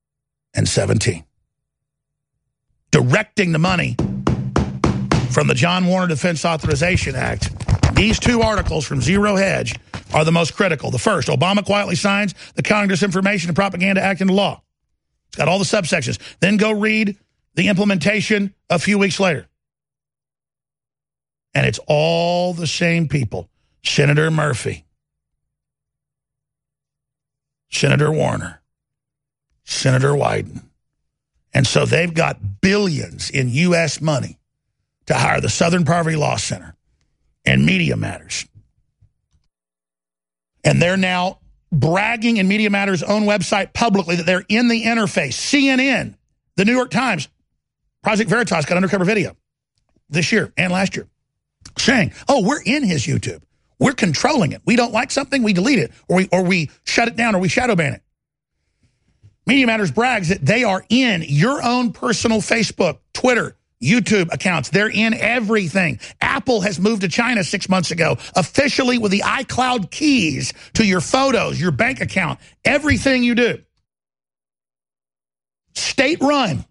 seventeen. Directing the money from the John Warner Defense Authorization Act. These two articles from Zero Hedge are the most critical. The first, Obama quietly signs the Countering Disinformation and Propaganda Act into law. It's got all the subsections. Then go read the implementation a few weeks later. And it's all the same people. Senator Murphy, Senator Warner, Senator Wyden. And so they've got billions in U S money to hire the Southern Poverty Law Center and Media Matters. And they're now bragging in Media Matters' own website publicly that they're in the interface. C N N, the New York Times, Project Veritas got undercover video this year and last year saying, oh, we're in his YouTube. We're controlling it. We don't like something, we delete it, or we, or we shut it down, or we shadow ban it. Media Matters brags that they are in your own personal Facebook, Twitter, YouTube accounts. They're in everything. Apple has moved to China six months ago, officially with the iCloud keys to your photos, your bank account, everything you do. State run.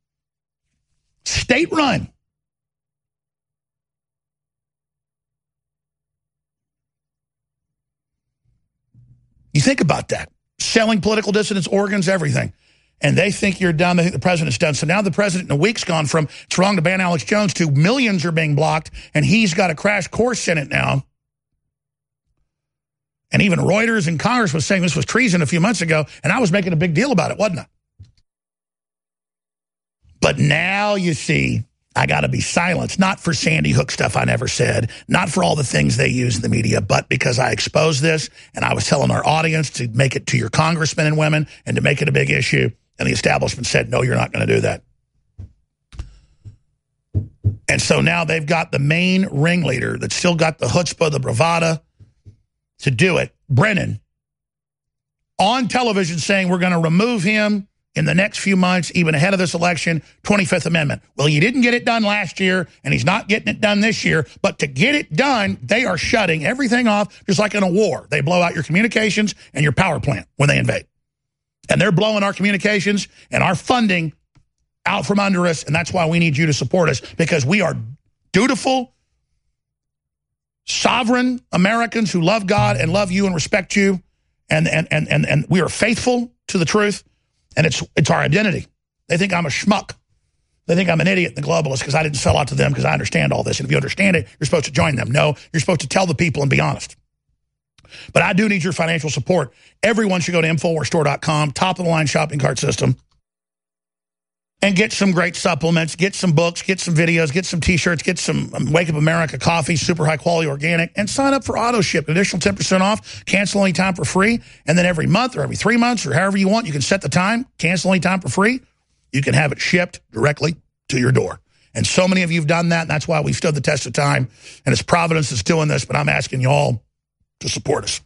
State run. You think about that. Selling political dissidents, organs, everything. And they think you're done. They think the president's done. So now the president in a week's gone from it's wrong to ban Alex Jones to millions are being blocked, and he's got a crash course in it now. And even Reuters and Congress was saying this was treason a few months ago, and I was making a big deal about it, wasn't I? But now you see, I got to be silenced, not for Sandy Hook stuff I never said, not for all the things they use in the media, but because I exposed this, and I was telling our audience to make it to your congressmen and women and to make it a big issue. And the establishment said, no, you're not going to do that. And so now they've got the main ringleader that's still got the chutzpah, the bravada to do it, Brennan, on television saying we're going to remove him in the next few months, even ahead of this election, twenty-fifth Amendment. Well, you didn't get it done last year, and he's not getting it done this year. But to get it done, they are shutting everything off, just like in a war. They blow out your communications and your power plant when they invade. And they're blowing our communications and our funding out from under us, and that's why we need you to support us, because we are dutiful, sovereign Americans who love God and love you and respect you, and and and and, and we are faithful to the truth, and it's it's our identity. They think I'm a schmuck. They think I'm an idiot, the globalist, because I didn't sell out to them because I understand all this. And if you understand it, you're supposed to join them. No, you're supposed to tell the people and be honest. But I do need your financial support. Everyone should go to Infowars Store dot com, top-of-the-line shopping cart system, and get some great supplements, get some books, get some videos, get some T-shirts, get some Wake Up America coffee, super high-quality organic, and sign up for auto-ship, an additional ten percent off, cancel any time for free, and then every month or every three months or however you want, you can set the time, cancel any time for free. You can have it shipped directly to your door. And so many of you have done that, and that's why we've stood the test of time, and it's Providence that's doing this, but I'm asking you all to support us.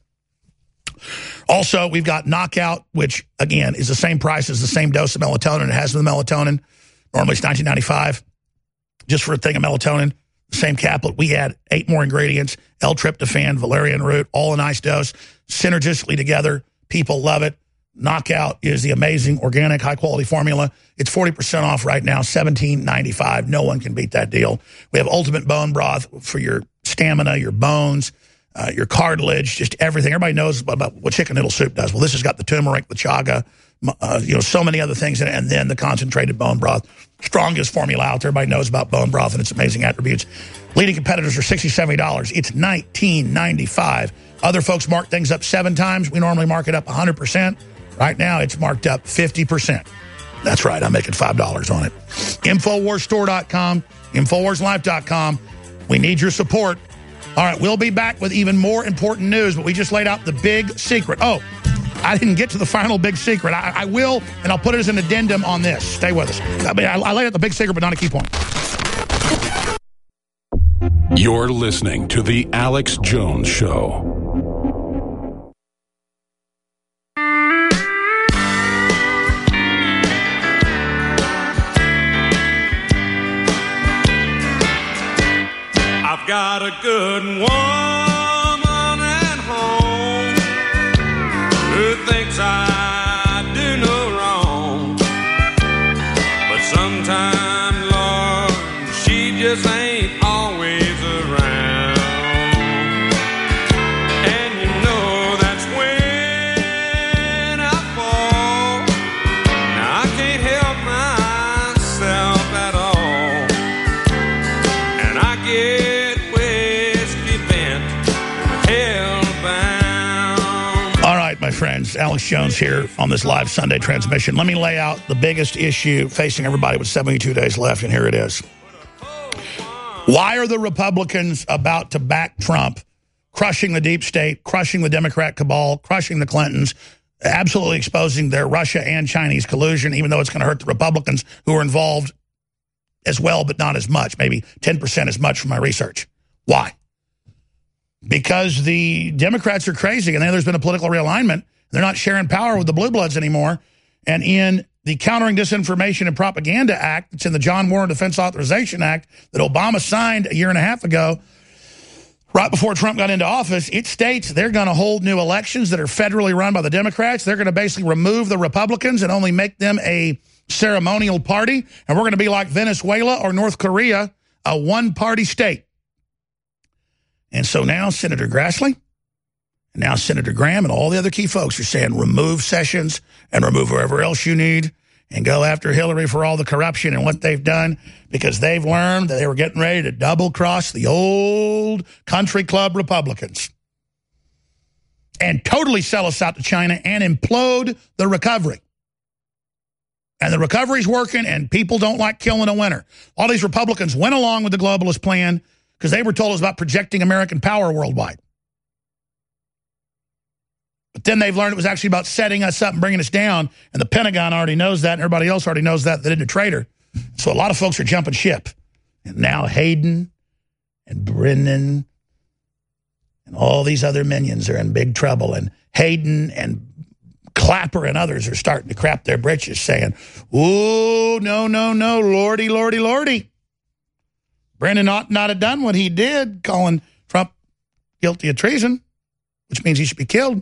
Also, we've got Knockout, which, again, is the same price as the same dose of melatonin it has with the melatonin. Normally it's nineteen ninety-five just for a thing of melatonin. The same caplet. We add eight more ingredients, L-tryptophan, valerian root, all a nice dose, synergistically together. People love it. Knockout is the amazing organic high-quality formula. It's forty percent off right now, seventeen ninety-five. No one can beat that deal. We have Ultimate Bone Broth for your stamina, your bones, Uh, your cartilage, just everything. Everybody knows about what chicken noodle soup does. Well, this has got the turmeric, the chaga, uh, you know, so many other things in it, and then the concentrated bone broth. Strongest formula out there. Everybody knows about bone broth and its amazing attributes. Leading competitors are sixty dollars, seventy dollars. It's nineteen ninety-five. Other folks mark things up seven times. We normally mark it up one hundred percent. Right now, it's marked up fifty percent. That's right. I'm making five dollars on it. Infowars Store dot com, Infowars Life dot com. We need your support. All right, we'll be back with even more important news, but we just laid out the big secret. Oh, I didn't get to the final big secret. I, I will, and I'll put it as an addendum on this. Stay with us. I mean, I, I laid out the big secret, but not a key point. You're listening to The Alex Jones Show. I've got a good woman at home who thinks I do no wrong. friends. Alex Jones here on this live Sunday transmission. Let me lay out the biggest issue facing everybody with seventy-two days left, and here it is. Why are the Republicans about to back Trump, crushing the deep state, crushing the Democrat cabal, crushing the Clintons, absolutely exposing their Russia and Chinese collusion, even though it's going to hurt the Republicans who are involved as well, but not as much, maybe ten percent as much from my research. Why? Because the Democrats are crazy, and then there's been a political realignment. They're not sharing power with the blue bloods anymore. And in the Countering Disinformation and Propaganda Act, it's in the John Warren Defense Authorization Act that Obama signed a year and a half ago, right before Trump got into office, it states they're going to hold new elections that are federally run by the Democrats. They're going to basically remove the Republicans and only make them a ceremonial party. And we're going to be like Venezuela or North Korea, a one-party state. And so now Senator Grassley, and now Senator Graham and all the other key folks are saying remove Sessions and remove whoever else you need and go after Hillary for all the corruption and what they've done, because they've learned that they were getting ready to double-cross the old country club Republicans and totally sell us out to China and implode the recovery. And the recovery's working, and people don't like killing a winner. All these Republicans went along with the globalist plan because they were told it was about projecting American power worldwide. But then they've learned it was actually about setting us up and bringing us down, and the Pentagon already knows that, and everybody else already knows that. They didn't a traitor. So a lot of folks are jumping ship. And now Hayden and Brennan and all these other minions are in big trouble, and Hayden and Clapper and others are starting to crap their britches saying, oh, no, no, no, lordy, lordy, lordy. Brennan ought not have done what he did, calling Trump guilty of treason, which means he should be killed.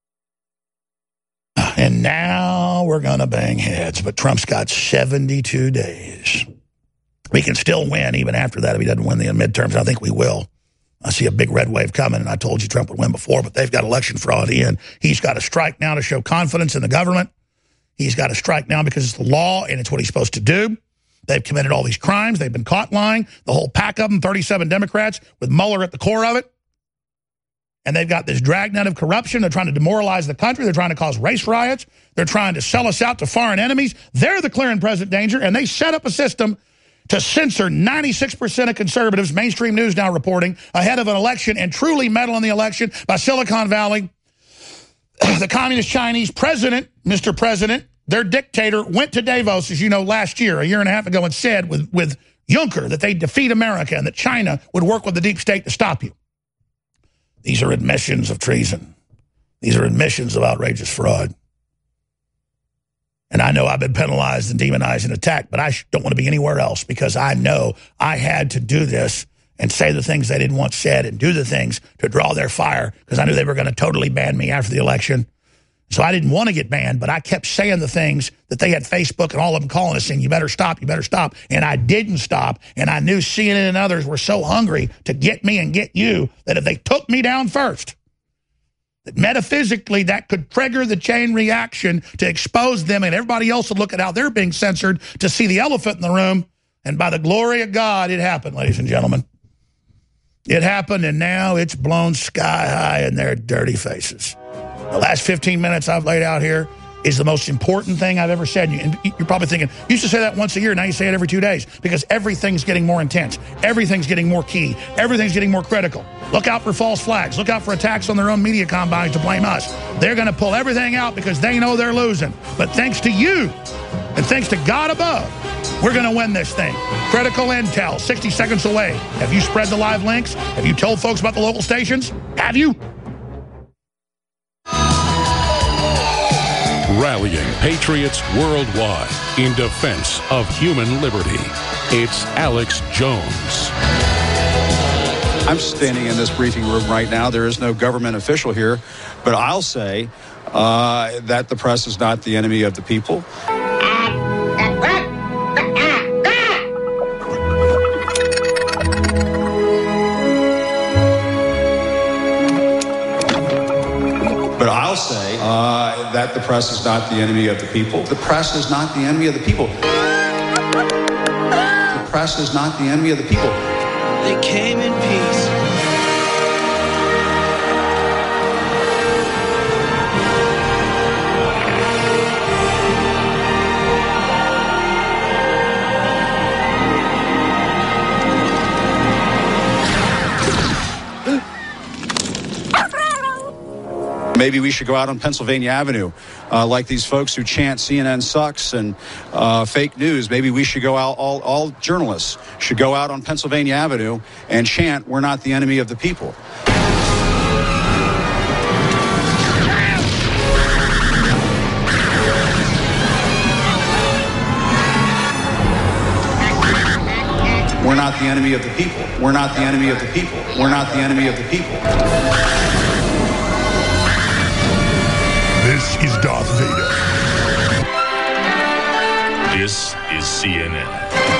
And now we're going to bang heads, but Trump's got seventy-two days. We can still win even after that if he doesn't win the midterms. I think we will. I see a big red wave coming, and I told you Trump would win before, but they've got election fraud in. He's got to strike now to show confidence in the government. He's got to strike now because it's the law, and it's what he's supposed to do. They've committed all these crimes. They've been caught lying. The whole pack of them, thirty-seven Democrats, with Mueller at the core of it. And they've got this dragnet of corruption. They're trying to demoralize the country. They're trying to cause race riots. They're trying to sell us out to foreign enemies. They're the clear and present danger, and they set up a system to censor ninety-six percent of conservatives, mainstream news now reporting, ahead of an election and truly meddle in the election by Silicon Valley. The communist Chinese president, Mister President, their dictator, went to Davos, as you know, last year, a year and a half ago, and said with, with Juncker that they'd defeat America and that China would work with the deep state to stop you. These are admissions of treason. These are admissions of outrageous fraud. And I know I've been penalized and demonized and attacked, but I don't want to be anywhere else because I know I had to do this and say the things they didn't want said and do the things to draw their fire because I knew they were going to totally ban me after the election. So I didn't want to get banned, but I kept saying the things that they had Facebook and all of them calling us saying, you better stop, you better stop. And I didn't stop. And I knew C N N and others were so hungry to get me and get you that if they took me down first, that metaphysically that could trigger the chain reaction to expose them, and everybody else would look at how they're being censored to see the elephant in the room. And by the glory of God, it happened, ladies and gentlemen. It happened, and now it's blown sky high in their dirty faces. The last fifteen minutes I've laid out here is the most important thing I've ever said. And you're probably thinking, you used to say that once a year, now you say it every two days because everything's getting more intense. Everything's getting more key. Everything's getting more critical. Look out for false flags. Look out for attacks on their own media combines to blame us. They're going to pull everything out because they know they're losing. But thanks to you and thanks to God above, we're going to win this thing. Critical intel, sixty seconds away. Have you spread the live links? Have you told folks about the local stations? Have you? Rallying patriots worldwide in defense of human liberty. It's Alex Jones. I'm standing in this briefing room right now. There is no government official here, but I'll say uh, that the press is not the enemy of the people. But I'll say uh, that the press is not the enemy of the people. The press is not the enemy of the people. The press is not the enemy of the people. They came in peace. Maybe we should go out on Pennsylvania Avenue, uh, like these folks who chant C N N sucks and uh, fake news. Maybe we should go out, all, all journalists should go out on Pennsylvania Avenue and chant, we're not the enemy of the people. We're not the enemy of the people. We're not the enemy of the people. We're not the enemy of the people. This is Darth Vader. This is C N N.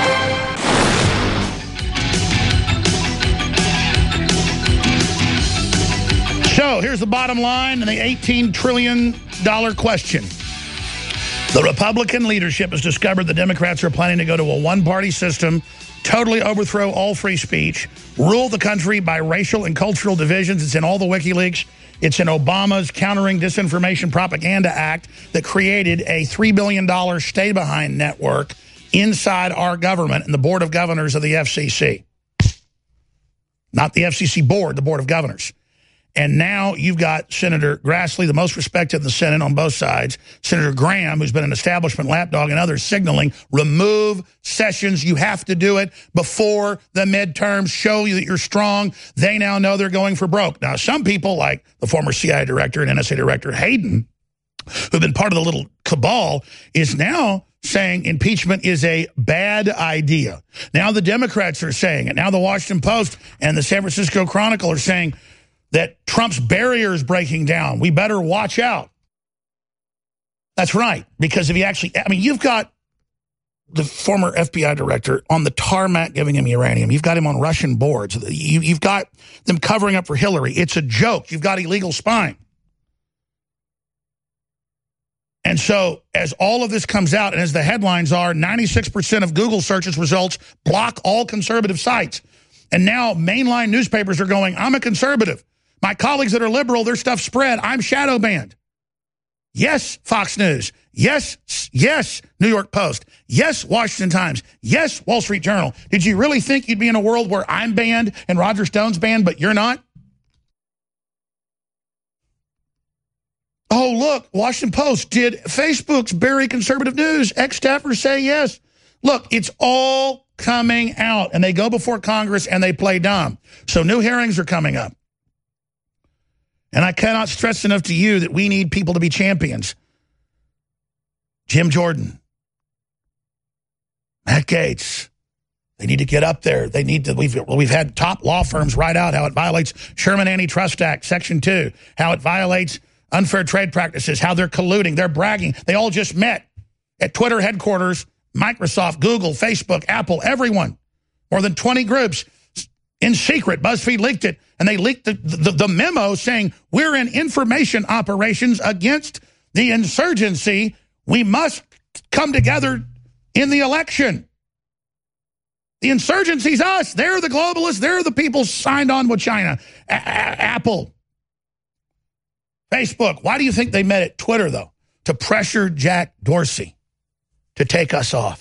So here's the bottom line and the eighteen trillion dollar question. The Republican leadership has discovered the Democrats are planning to go to a one-party system, totally overthrow all free speech, rule the country by racial and cultural divisions. It's in all the WikiLeaks. It's in Obama's Countering Disinformation Propaganda Act that created a three billion dollar stay-behind network inside our government and the Board of Governors of the F C C. Not the F C C board, the Board of Governors. And now you've got Senator Grassley, the most respected in the Senate on both sides, Senator Graham, who's been an establishment lapdog, and others signaling, remove Sessions. You have to do it before the midterms. Show you that you're strong. They now know they're going for broke. Now, some people, like the former C I A director and N S A director Hayden, who've been part of the little cabal, is now saying impeachment is a bad idea. Now the Democrats are saying it. Now the Washington Post and the San Francisco Chronicle are saying that Trump's barrier is breaking down. We better watch out. That's right, because if you actually, I mean, you've got the former F B I director on the tarmac giving him uranium. You've got him on Russian boards. You, you've got them covering up for Hillary. It's a joke. You've got illegal spying. And so as all of this comes out, and as the headlines are, ninety-six percent of Google searches results block all conservative sites. And now mainline newspapers are going, I'm a conservative. My colleagues that are liberal, their stuff spread. I'm shadow banned. Yes, Fox News. Yes, yes, New York Post. Yes, Washington Times. Yes, Wall Street Journal. Did you really think you'd be in a world where I'm banned and Roger Stone's banned, but you're not? Oh, look, Washington Post. Did Facebook's bury conservative news? Ex-staffers say yes. Look, it's all coming out, and they go before Congress and they play dumb. So new hearings are coming up. And I cannot stress enough to you that we need people to be champions. Jim Jordan, Matt Gaetz, they need to get up there. They need to, we've, we've had top law firms write out how it violates Sherman Antitrust Act, Section two, how it violates unfair trade practices, how they're colluding, they're bragging. They all just met at Twitter headquarters, Microsoft, Google, Facebook, Apple, everyone. More than twenty groups in secret. BuzzFeed leaked it, and they leaked the, the, the memo saying, we're in information operations against the insurgency. We must come together in the election. The insurgency's us. They're the globalists. They're the people signed on with China. A- A- Apple. Facebook. Why do you think they met at Twitter, though? To pressure Jack Dorsey to take us off.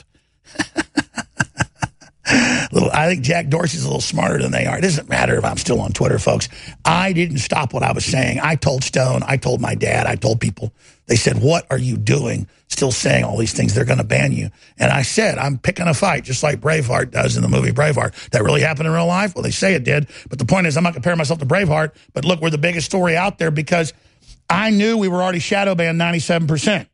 little, I think Jack Dorsey's a little smarter than they are. It doesn't matter if I'm still on Twitter, folks. I didn't stop what I was saying. I told Stone, I told my dad, I told people. They said, what are you doing still saying all these things? They're going to ban you. And I said, I'm picking a fight, just like Braveheart does in the movie Braveheart. That really happened in real life? Well, they say it did. But the point is, I'm not comparing myself to Braveheart. But look, we're the biggest story out there because I knew we were already shadow banned ninety-seven percent.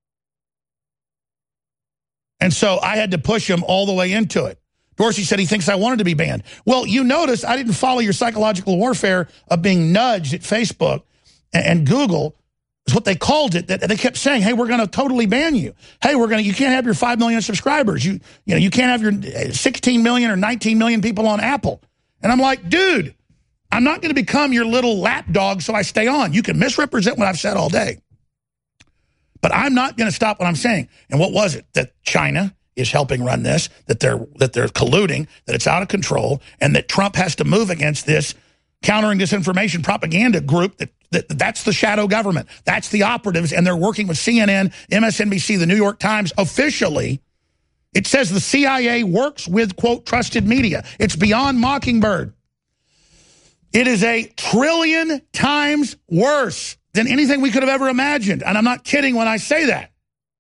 And so I had to push him all the way into it. Dorsey said he thinks I wanted to be banned. Well, you notice I didn't follow your psychological warfare of being nudged at Facebook and, and Google is what they called it. That they kept saying, hey, we're going to totally ban you. Hey, we're going to, you can't have your five million subscribers. You, you know, you can't have your sixteen million or nineteen million people on Apple. And I'm like, dude, I'm not going to become your little lapdog so I stay on. You can misrepresent what I've said all day. But I'm not going to stop what I'm saying. And what was it? That China is helping run this, that they're that they're colluding, that it's out of control, and that Trump has to move against this countering disinformation propaganda group. That, that that's the shadow government. That's the operatives, and they're working with C N N, M S N B C, the New York Times. Officially, it says the C I A works with, quote, trusted media. It's beyond Mockingbird. It is a trillion times worse than anything we could have ever imagined. And I'm not kidding when I say that.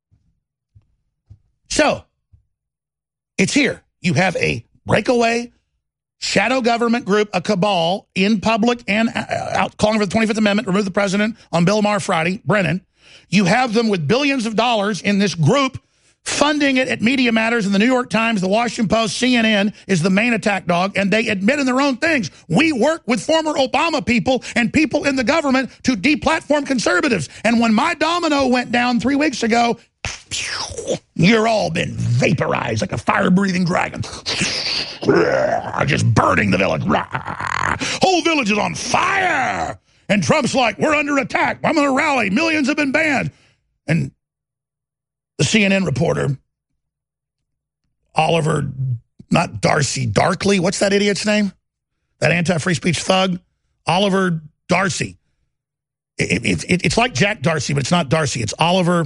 So, it's here. You have a breakaway shadow government group, a cabal, in public and out calling for the twenty-fifth Amendment, remove the president on Bill Maher Friday, Brennan. You have them with billions of dollars in this group funding it at Media Matters and the New York Times, the Washington Post, C N N is the main attack dog, and they admit in their own things. We work with former Obama people and people in the government to deplatform conservatives. And when my domino went down three weeks ago, you're all been vaporized like a fire-breathing dragon. Just burning the village. Whole village is on fire. And Trump's like, we're under attack. I'm going to rally. Millions have been banned. And the C N N reporter, Oliver, not Darcy, Darkley, what's that idiot's name? That anti-free speech thug? Oliver Darcy. It, it, it, it's like Jack Darcy, but it's not Darcy. It's Oliver.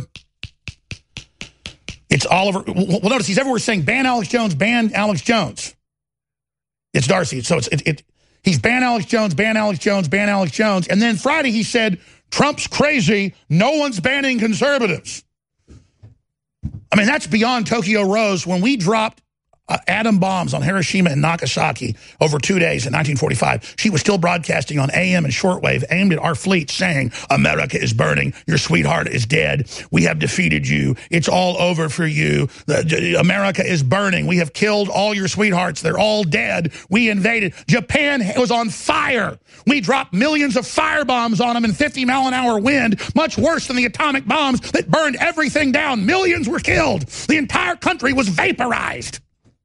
It's Oliver. Well, notice he's everywhere saying, ban Alex Jones, ban Alex Jones. It's Darcy. So it's it, it he's ban Alex Jones, ban Alex Jones, ban Alex Jones. And then Friday he said, Trump's crazy. No one's banning conservatives. I mean, that's beyond Tokyo Rose. When we dropped uh, atom bombs on Hiroshima and Nagasaki over two days in nineteen forty-five, she was still broadcasting on A M and shortwave aimed at our fleet saying, America is burning. Your sweetheart is dead. We have defeated you. It's all over for you. The, the, America is burning. We have killed all your sweethearts. They're all dead. We invaded. Japan was on fire. We dropped millions of firebombs on them in fifty mile an hour wind, much worse than the atomic bombs that burned everything down. Millions were killed. The entire country was vaporized.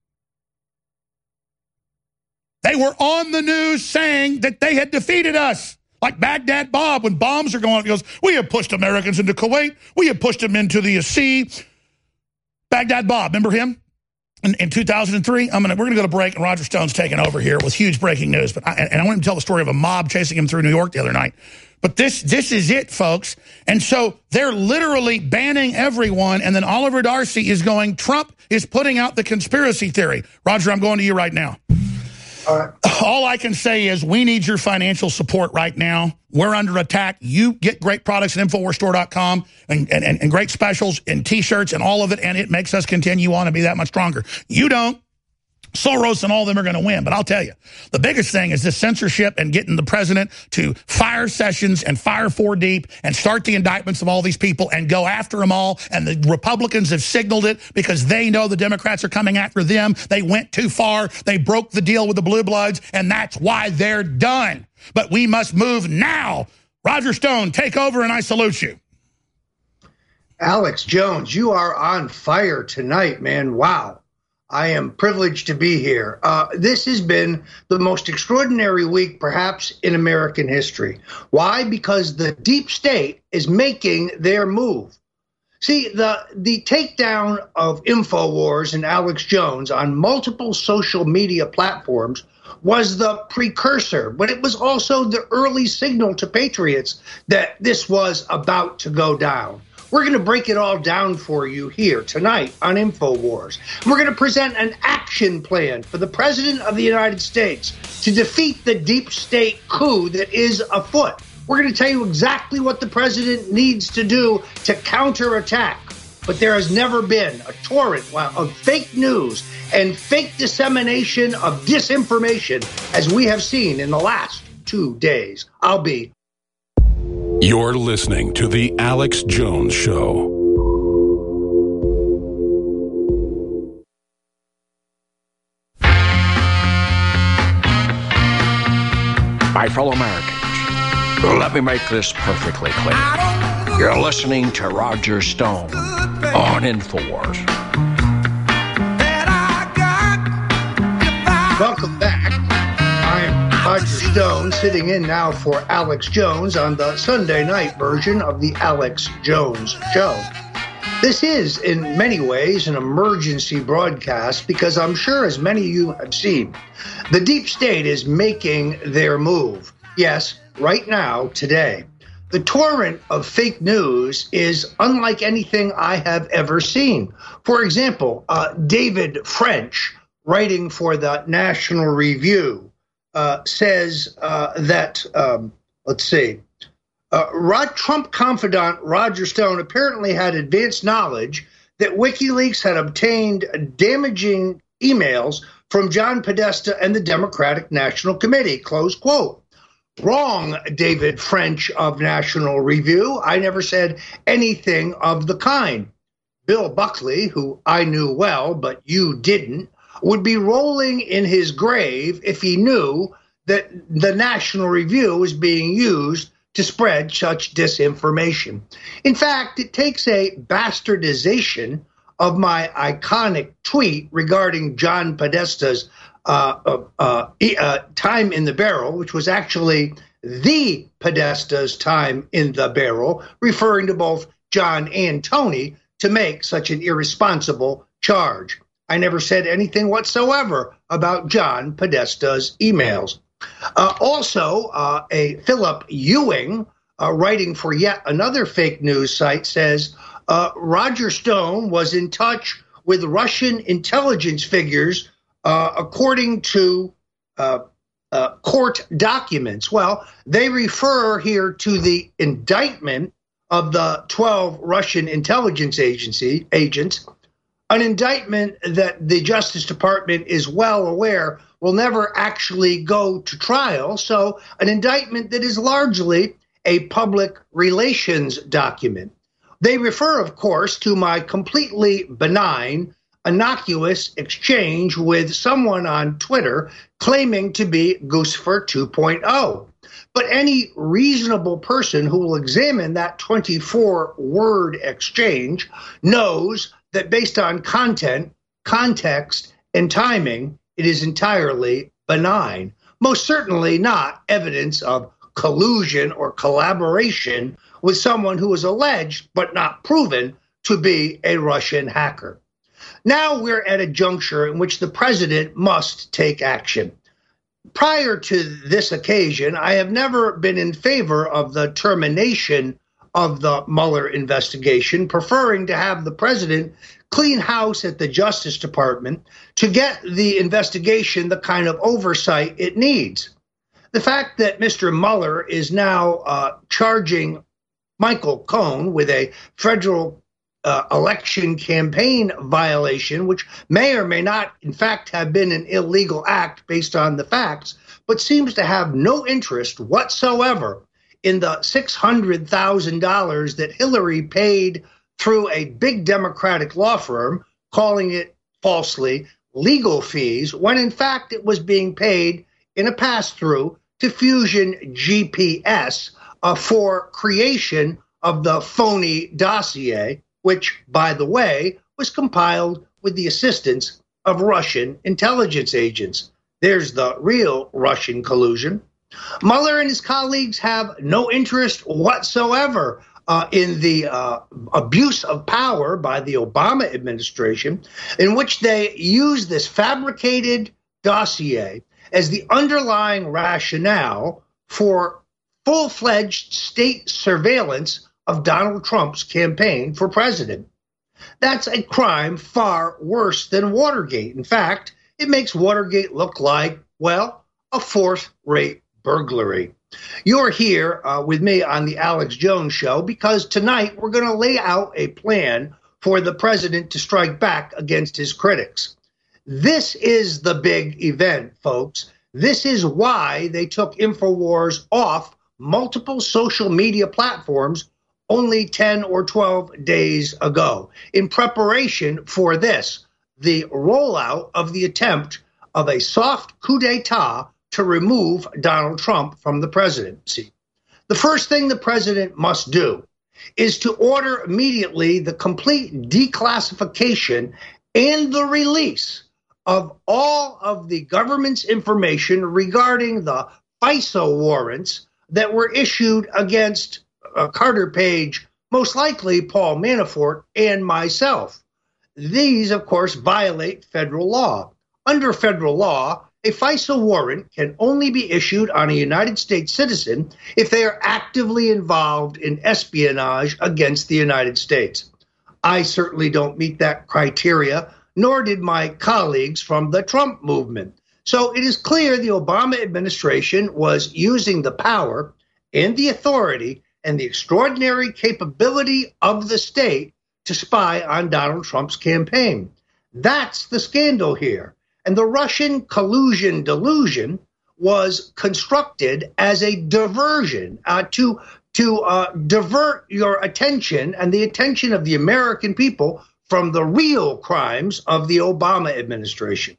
They were on the news saying that they had defeated us. Like Baghdad Bob, when bombs are going up, he goes, we have pushed Americans into Kuwait. We have pushed them into the sea. Baghdad Bob, remember him? In, in two thousand three, I'm gonna, we're going to go to break, and Roger Stone's taking over here with huge breaking news. But I, and I want him to tell the story of a mob chasing him through New York the other night. But this this is it, folks. And so they're literally banning everyone, and then Oliver Darcy is going, Trump is putting out the conspiracy theory. Roger, I'm going to you right now. All right. All I can say is we need your financial support right now. We're under attack. You get great products at Infowars Store dot com and, and, and great specials and T-shirts and all of it, and it makes us continue on and be that much stronger. You don't. Soros and all of them are going to win. But I'll tell you, the biggest thing is this censorship and getting the president to fire Sessions and fire Four Deep and start the indictments of all these people and go after them all. And the Republicans have signaled it because they know the Democrats are coming after them. They went too far. They broke the deal with the Blue Bloods, and that's why they're done. But we must move now. Roger Stone, take over, and I salute you. Alex Jones, you are on fire tonight, man. Wow. I am privileged to be here. Uh, this has been the most extraordinary week, perhaps, in American history. Why? Because the deep state is making their move. See, the, the takedown of InfoWars and Alex Jones on multiple social media platforms was the precursor, but it was also the early signal to patriots that this was about to go down. We're going to break it all down for you here tonight on InfoWars. We're going to present an action plan for the President of the United States to defeat the deep state coup that is afoot. We're going to tell you exactly what the president needs to do to counterattack. But there has never been a torrent of fake news and fake dissemination of disinformation as we have seen in the last two days. I'll be. You're listening to The Alex Jones Show. My fellow Americans, let me make this perfectly clear. You're listening to Roger Stone on InfoWars. Welcome back. I'm Roger Stone, sitting in now for Alex Jones on the Sunday night version of the Alex Jones Show. This is, in many ways, an emergency broadcast because I'm sure, as many of you have seen, the deep state is making their move. Yes, right now, today. The torrent of fake news is unlike anything I have ever seen. For example, uh, David French, writing for the National Review, uh, says uh, that, um, let's see, Uh, Rod Trump confidant Roger Stone apparently had advanced knowledge that WikiLeaks had obtained damaging emails from John Podesta and the Democratic National Committee, close quote. Wrong, David French of National Review. I never said anything of the kind. Bill Buckley, who I knew well, but you didn't, would be rolling in his grave if he knew that the National Review was being used to spread such disinformation. In fact, it takes a bastardization of my iconic tweet regarding John Podesta's uh, uh, uh, uh, time in the barrel, which was actually the Podesta's time in the barrel, referring to both John and Tony, to make such an irresponsible charge. I never said anything whatsoever about John Podesta's emails. Uh, also, uh, a Philip Ewing, uh, writing for yet another fake news site, says uh, Roger Stone was in touch with Russian intelligence figures, uh, according to uh, uh, court documents. Well, they refer here to the indictment of the twelve Russian intelligence agency agents, an indictment that the Justice Department is well aware will never actually go to trial. So an indictment that is largely a public relations document. They refer, of course, to my completely benign, innocuous exchange with someone on Twitter claiming to be Guccifer two point oh. But any reasonable person who will examine that twenty-four word exchange knows that based on content, context, and timing, it is entirely benign. Most certainly not evidence of collusion or collaboration with someone who is alleged but not proven to be a Russian hacker. Now we're at a juncture in which the president must take action. Prior to this occasion, I have never been in favor of the termination of the Mueller investigation, preferring to have the president clean house at the Justice Department to get the investigation the kind of oversight it needs. The fact that Mister Mueller is now uh, charging Michael Cohen with a federal uh, election campaign violation, which may or may not, in fact, have been an illegal act based on the facts, but seems to have no interest whatsoever in the six hundred thousand dollars that Hillary paid through a big Democratic law firm, calling it falsely legal fees, when in fact it was being paid in a pass-through to Fusion G P S uh, for creation of the phony dossier, which, by the way, was compiled with the assistance of Russian intelligence agents. There's the real Russian collusion. Mueller and his colleagues have no interest whatsoever uh, in the uh, abuse of power by the Obama administration, in which they use this fabricated dossier as the underlying rationale for full-fledged state surveillance of Donald Trump's campaign for president. That's a crime far worse than Watergate. In fact, it makes Watergate look like, well, a fourth-rate burglary. You're here uh, with me on the Alex Jones Show because tonight we're going to lay out a plan for the president to strike back against his critics. This is the big event, folks. This is why they took InfoWars off multiple social media platforms only ten or twelve days ago, in preparation for this, the rollout of the attempt of a soft coup d'etat to remove Donald Trump from the presidency. The first thing the president must do is to order immediately the complete declassification and the release of all of the government's information regarding the FISA warrants that were issued against uh, Carter Page, most likely Paul Manafort, and myself. These, of course, violate federal law. Under federal law, a FISA warrant can only be issued on a United States citizen if they are actively involved in espionage against the United States. I certainly don't meet that criteria, nor did my colleagues from the Trump movement. So it is clear the Obama administration was using the power and the authority and the extraordinary capability of the state to spy on Donald Trump's campaign. That's the scandal here. And the Russian collusion delusion was constructed as a diversion uh, to, to uh, divert your attention and the attention of the American people from the real crimes of the Obama administration.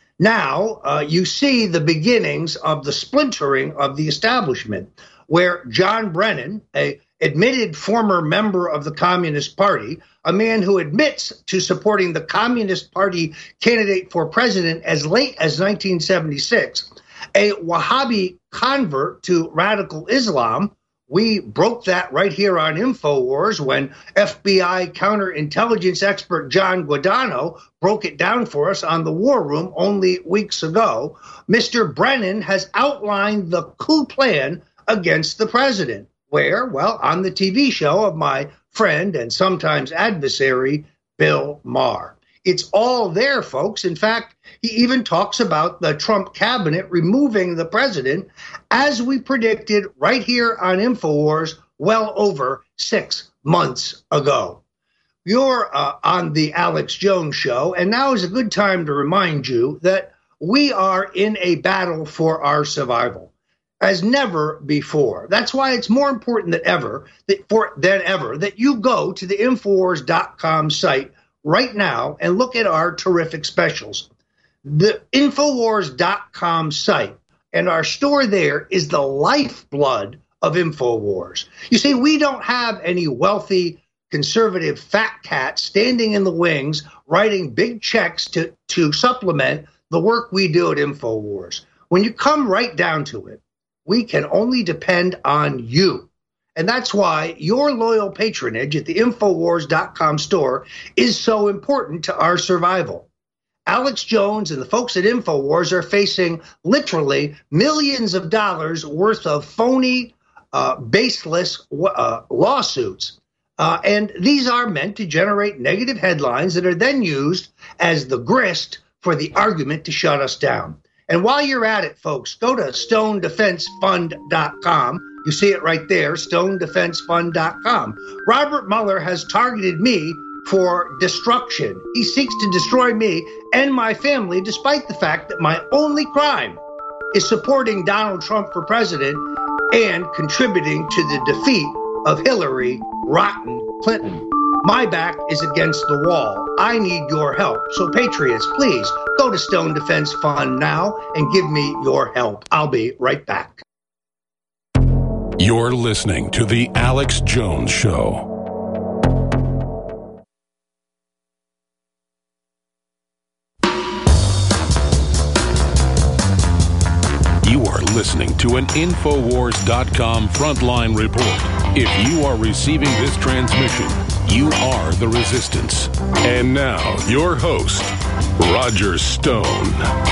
Now uh, you see the beginnings of the splintering of the establishment, where John Brennan, a admitted former member of the Communist Party, a man who admits to supporting the Communist Party candidate for president as late as nineteen seventy-six, a Wahhabi convert to radical Islam. We broke that right here on InfoWars when F B I counterintelligence expert John Guadagno broke it down for us on the War Room only weeks ago. Mister Brennan has outlined the coup plan against the president, where, well, on the T V show of my friend and sometimes adversary, Bill Maher. It's all there, folks. In fact, he even talks about the Trump cabinet removing the president, as we predicted right here on InfoWars well over six months ago. You're uh, on the Alex Jones Show, and now is a good time to remind you that we are in a battle for our survival, as never before. That's why it's more important than ever that for than ever that you go to the Infowars dot com site right now and look at our terrific specials. The Infowars dot com site and our store there is the lifeblood of InfoWars. You see, we don't have any wealthy conservative fat cat standing in the wings writing big checks to, to supplement the work we do at InfoWars. When you come right down to it, we can only depend on you. And that's why your loyal patronage at the Infowars dot com store is so important to our survival. Alex Jones and the folks at InfoWars are facing literally millions of dollars worth of phony, uh, baseless uh, lawsuits. Uh, and these are meant to generate negative headlines that are then used as the grist for the argument to shut us down. And while you're at it, folks, go to stone defense fund dot com. You see it right there, stone defense fund dot com. Robert Mueller has targeted me for destruction. He seeks to destroy me and my family, despite the fact that my only crime is supporting Donald Trump for president and contributing to the defeat of Hillary Rotten Clinton. My back is against the wall. I need your help. So patriots, please go to Stone Defense Fund now and give me your help. I'll be right back. You're listening to The Alex Jones Show. You are listening to an Infowars dot com frontline report. If you are receiving this transmission, you are the resistance. And now, your host, Roger Stone.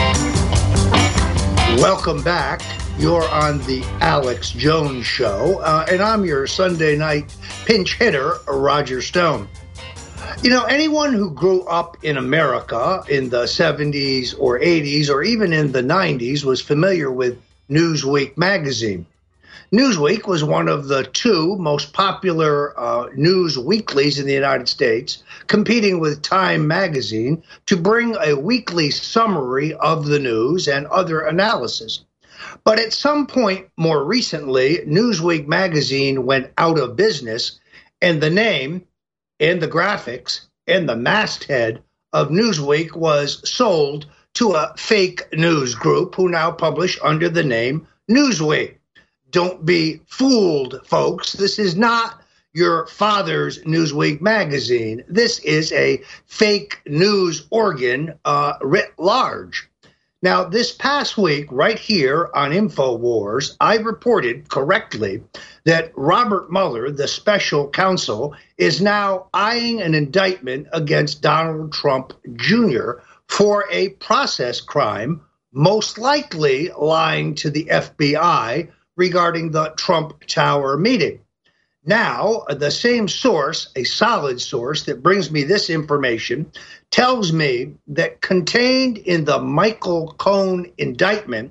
Welcome back. You're on the Alex Jones Show, uh, and I'm your Sunday night pinch hitter, Roger Stone. You know, anyone who grew up in America in the seventies or eighties or even in the nineties was familiar with Newsweek magazine. Newsweek was one of the two most popular uh, news weeklies in the United States, competing with Time magazine to bring a weekly summary of the news and other analysis. But at some point more recently, Newsweek magazine went out of business, and the name and the graphics and the masthead of Newsweek was sold to a fake news group who now publish under the name Newsweek. Don't be fooled, folks. This is not your father's Newsweek magazine. This is a fake news organ uh, writ large. Now, this past week, right here on InfoWars, I reported correctly that Robert Mueller, the special counsel, is now eyeing an indictment against Donald Trump Junior for a process crime, most likely lying to the F B I regarding the Trump Tower meeting. Now, the same source, a solid source that brings me this information, tells me that contained in the Michael Cohen indictment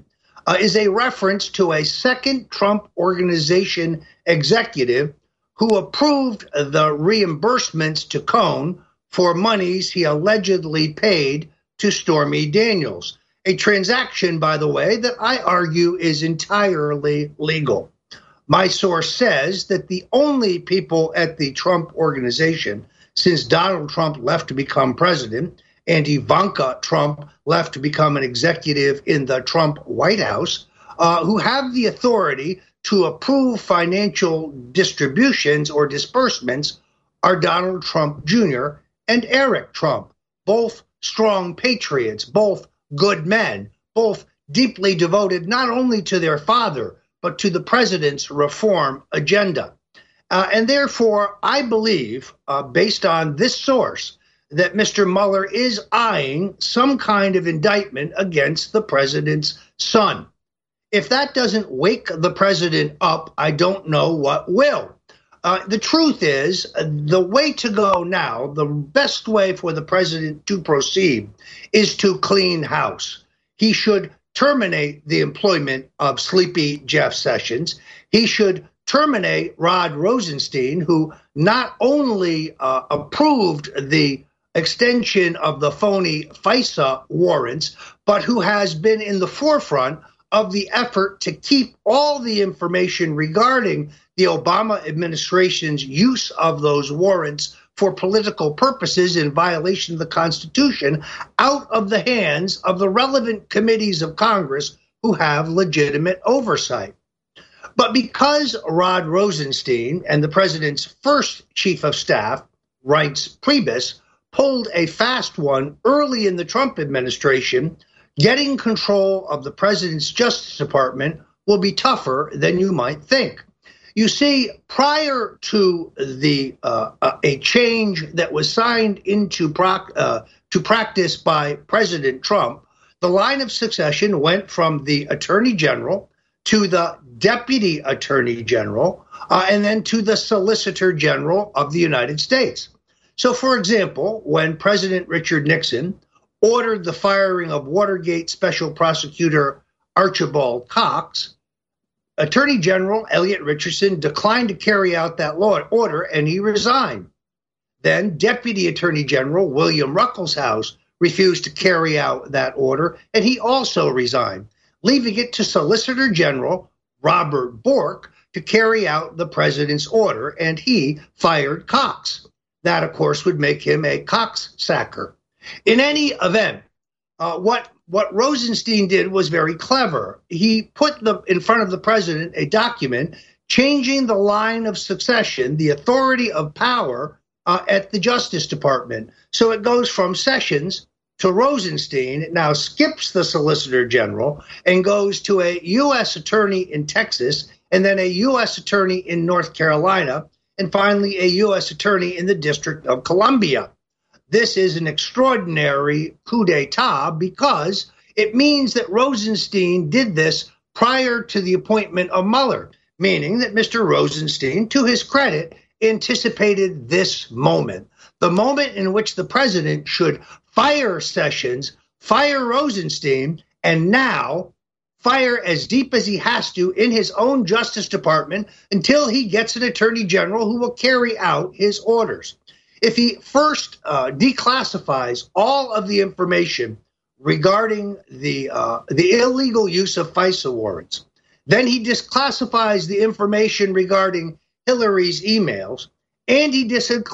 uh, is a reference to a second Trump Organization executive who approved the reimbursements to Cohn for monies he allegedly paid to Stormy Daniels. A transaction, by the way, that I argue is entirely legal. My source says that the only people at the Trump Organization, since Donald Trump left to become president and Ivanka Trump left to become an executive in the Trump White House, uh, who have the authority to approve financial distributions or disbursements, are Donald Trump Junior and Eric Trump, both strong patriots, both good men, both deeply devoted not only to their father, but to the president's reform agenda. Uh, and therefore, I believe, uh, based on this source, that Mister Mueller is eyeing some kind of indictment against the president's son. If that doesn't wake the president up, I don't know what will. Uh, the truth is, uh, the way to go now, the best way for the president to proceed is to clean house. He should terminate the employment of Sleepy Jeff Sessions. He should terminate Rod Rosenstein, who not only uh, approved the extension of the phony FISA warrants, but who has been in the forefront of the effort to keep all the information regarding the Obama administration's use of those warrants for political purposes in violation of the Constitution out of the hands of the relevant committees of Congress who have legitimate oversight. But because Rod Rosenstein and the president's first chief of staff, Reince Priebus, pulled a fast one early in the Trump administration, getting control of the president's Justice Department will be tougher than you might think. You see, prior to the uh, uh, a change that was signed into proc- uh, to practice by President Trump, the line of succession went from the Attorney General to the Deputy Attorney General, uh, and then to the Solicitor General of the United States. So, for example, when President Richard Nixon ordered the firing of Watergate Special Prosecutor Archibald Cox, Attorney General Elliot Richardson declined to carry out that law order, and he resigned. Then Deputy Attorney General William Ruckelshaus refused to carry out that order, and he also resigned, leaving it to Solicitor General Robert Bork to carry out the president's order, and he fired Cox. That, of course, would make him a Cox-sacker. In any event, uh, what what Rosenstein did was very clever. He put the, in front of the president a document changing the line of succession, the authority of power uh, at the Justice Department. So it goes from Sessions to Rosenstein. It now skips the Solicitor General and goes to a U S attorney in Texas, and then a U S attorney in North Carolina, and finally a U S attorney in the District of Columbia. This is an extraordinary coup d'etat because it means that Rosenstein did this prior to the appointment of Mueller, meaning that Mister Rosenstein, to his credit, anticipated this moment, the moment in which the president should fire Sessions, fire Rosenstein, and now fire as deep as he has to in his own Justice Department until he gets an attorney general who will carry out his orders. If he first uh, declassifies all of the information regarding the uh, the illegal use of FISA warrants, then he declassifies the information regarding Hillary's emails, and he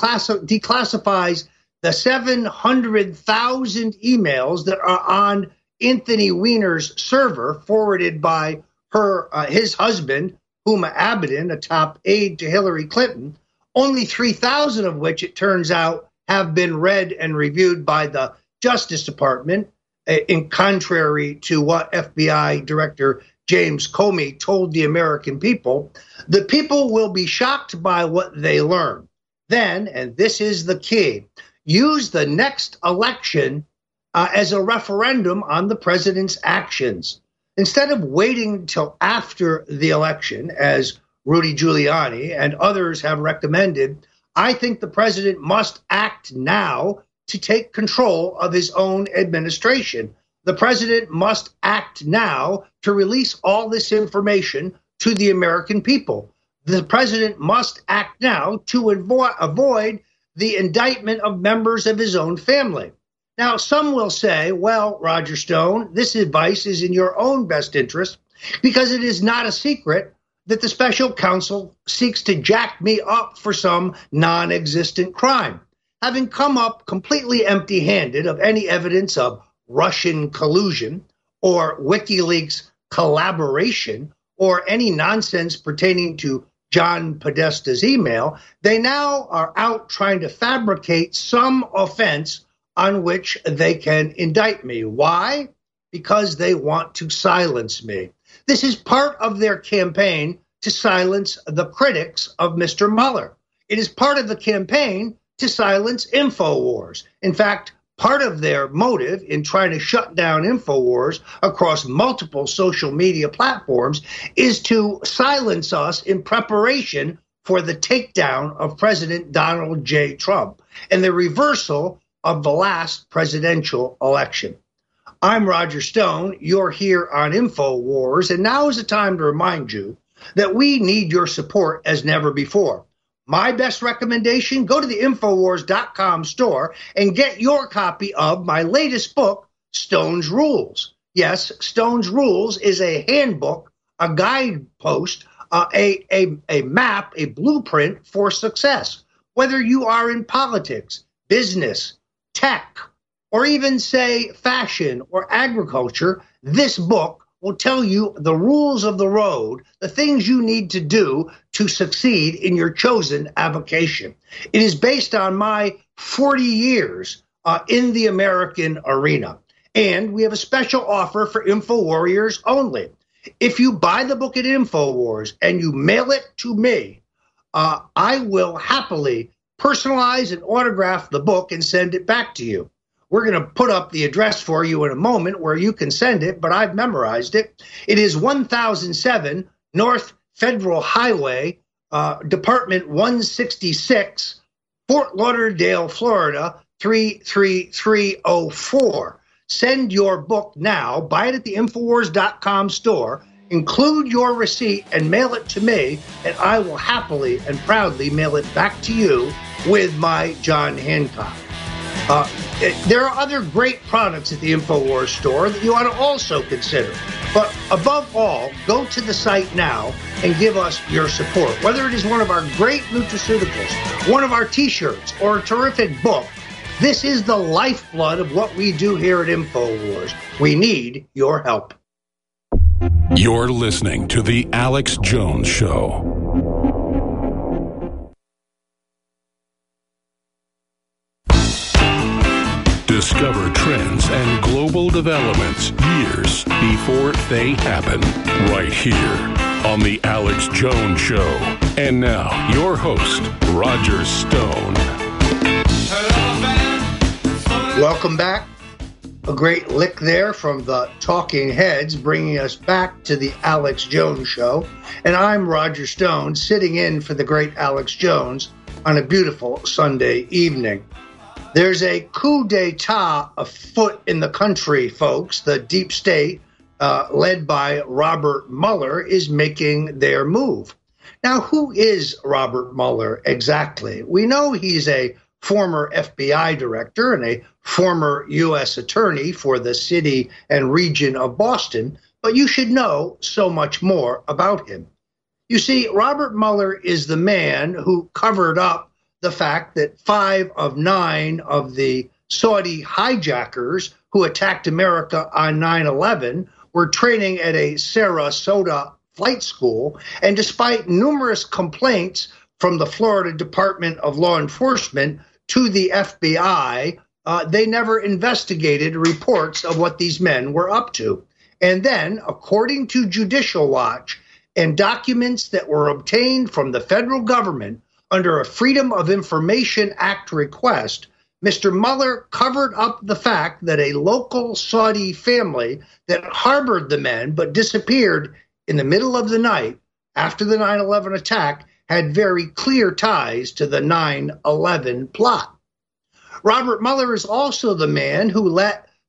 declassifies the seven hundred thousand emails that are on Anthony Weiner's server, forwarded by her uh, his husband, Huma Abedin, a top aide to Hillary Clinton, only three thousand of which, it turns out, have been read and reviewed by the Justice Department, in contrary to what F B I Director James Comey told the American people. The people will be shocked by what they learn. Then, and this is the key, use the next election uh, as a referendum on the president's actions. Instead of waiting until after the election, as Rudy Giuliani and others have recommended, I think the president must act now to take control of his own administration. The president must act now to release all this information to the American people. The president must act now to avo- avoid the indictment of members of his own family. Now, some will say, well, Roger Stone, this advice is in your own best interest because it is not a secret that the special counsel seeks to jack me up for some non-existent crime. Having come up completely empty-handed of any evidence of Russian collusion or WikiLeaks collaboration or any nonsense pertaining to John Podesta's email, they now are out trying to fabricate some offense on which they can indict me. Why? Because they want to silence me. This is part of their campaign to silence the critics of Mister Mueller. It is part of the campaign to silence InfoWars. In fact, part of their motive in trying to shut down InfoWars across multiple social media platforms is to silence us in preparation for the takedown of President Donald J. Trump and the reversal of the last presidential election. I'm Roger Stone. You're here on InfoWars, and now is the time to remind you that we need your support as never before. My best recommendation, go to the Infowars dot com store and get your copy of my latest book, Stone's Rules. Yes, Stone's Rules is a handbook, a guidepost, uh, a, a, a map, a blueprint for success. Whether you are in politics, business, tech, or even, say, fashion or agriculture, this book will tell you the rules of the road, the things you need to do to succeed in your chosen avocation. It is based on my forty years uh, in the American arena. And we have a special offer for InfoWarriors only. If you buy the book at InfoWars and you mail it to me, uh, I will happily personalize and autograph the book and send it back to you. We're going to put up the address for you in a moment where you can send it, but I've memorized it. It is one thousand seven North Federal Highway, uh, Department one sixty-six, Fort Lauderdale, Florida, three three three oh four. Send your book now. Buy it at the Infowars dot com store. Include your receipt and mail it to me, and I will happily and proudly mail it back to you with my John Hancock. Uh, there are other great products at the Infowars store that you ought to also consider. But above all, go to the site now and give us your support. Whether it is one of our great nutraceuticals, one of our T-shirts, or a terrific book, this is the lifeblood of what we do here at Infowars. We need your help. You're listening to The Alex Jones Show. Discover trends and global developments years before they happen, right here on The Alex Jones Show. And now, your host, Roger Stone. Welcome back. A great lick there from the Talking Heads, bringing us back to The Alex Jones Show. And I'm Roger Stone, sitting in for the great Alex Jones on a beautiful Sunday evening. There's a coup d'etat afoot in the country, folks. The deep state, uh, led by Robert Mueller, is making their move. Now, who is Robert Mueller exactly? We know he's a former F B I director and a former U S attorney for the city and region of Boston, but you should know so much more about him. You see, Robert Mueller is the man who covered up the fact that five of nine of the Saudi hijackers who attacked America on nine eleven were training at a Sarasota flight school, and despite numerous complaints from the Florida Department of Law Enforcement to the F B I, uh, they never investigated reports of what these men were up to. And then, according to Judicial Watch and documents that were obtained from the federal government under a Freedom of Information Act request, Mister Mueller covered up the fact that a local Saudi family that harbored the men but disappeared in the middle of the night after the nine eleven attack had very clear ties to the nine eleven plot. Robert Mueller is also the man who let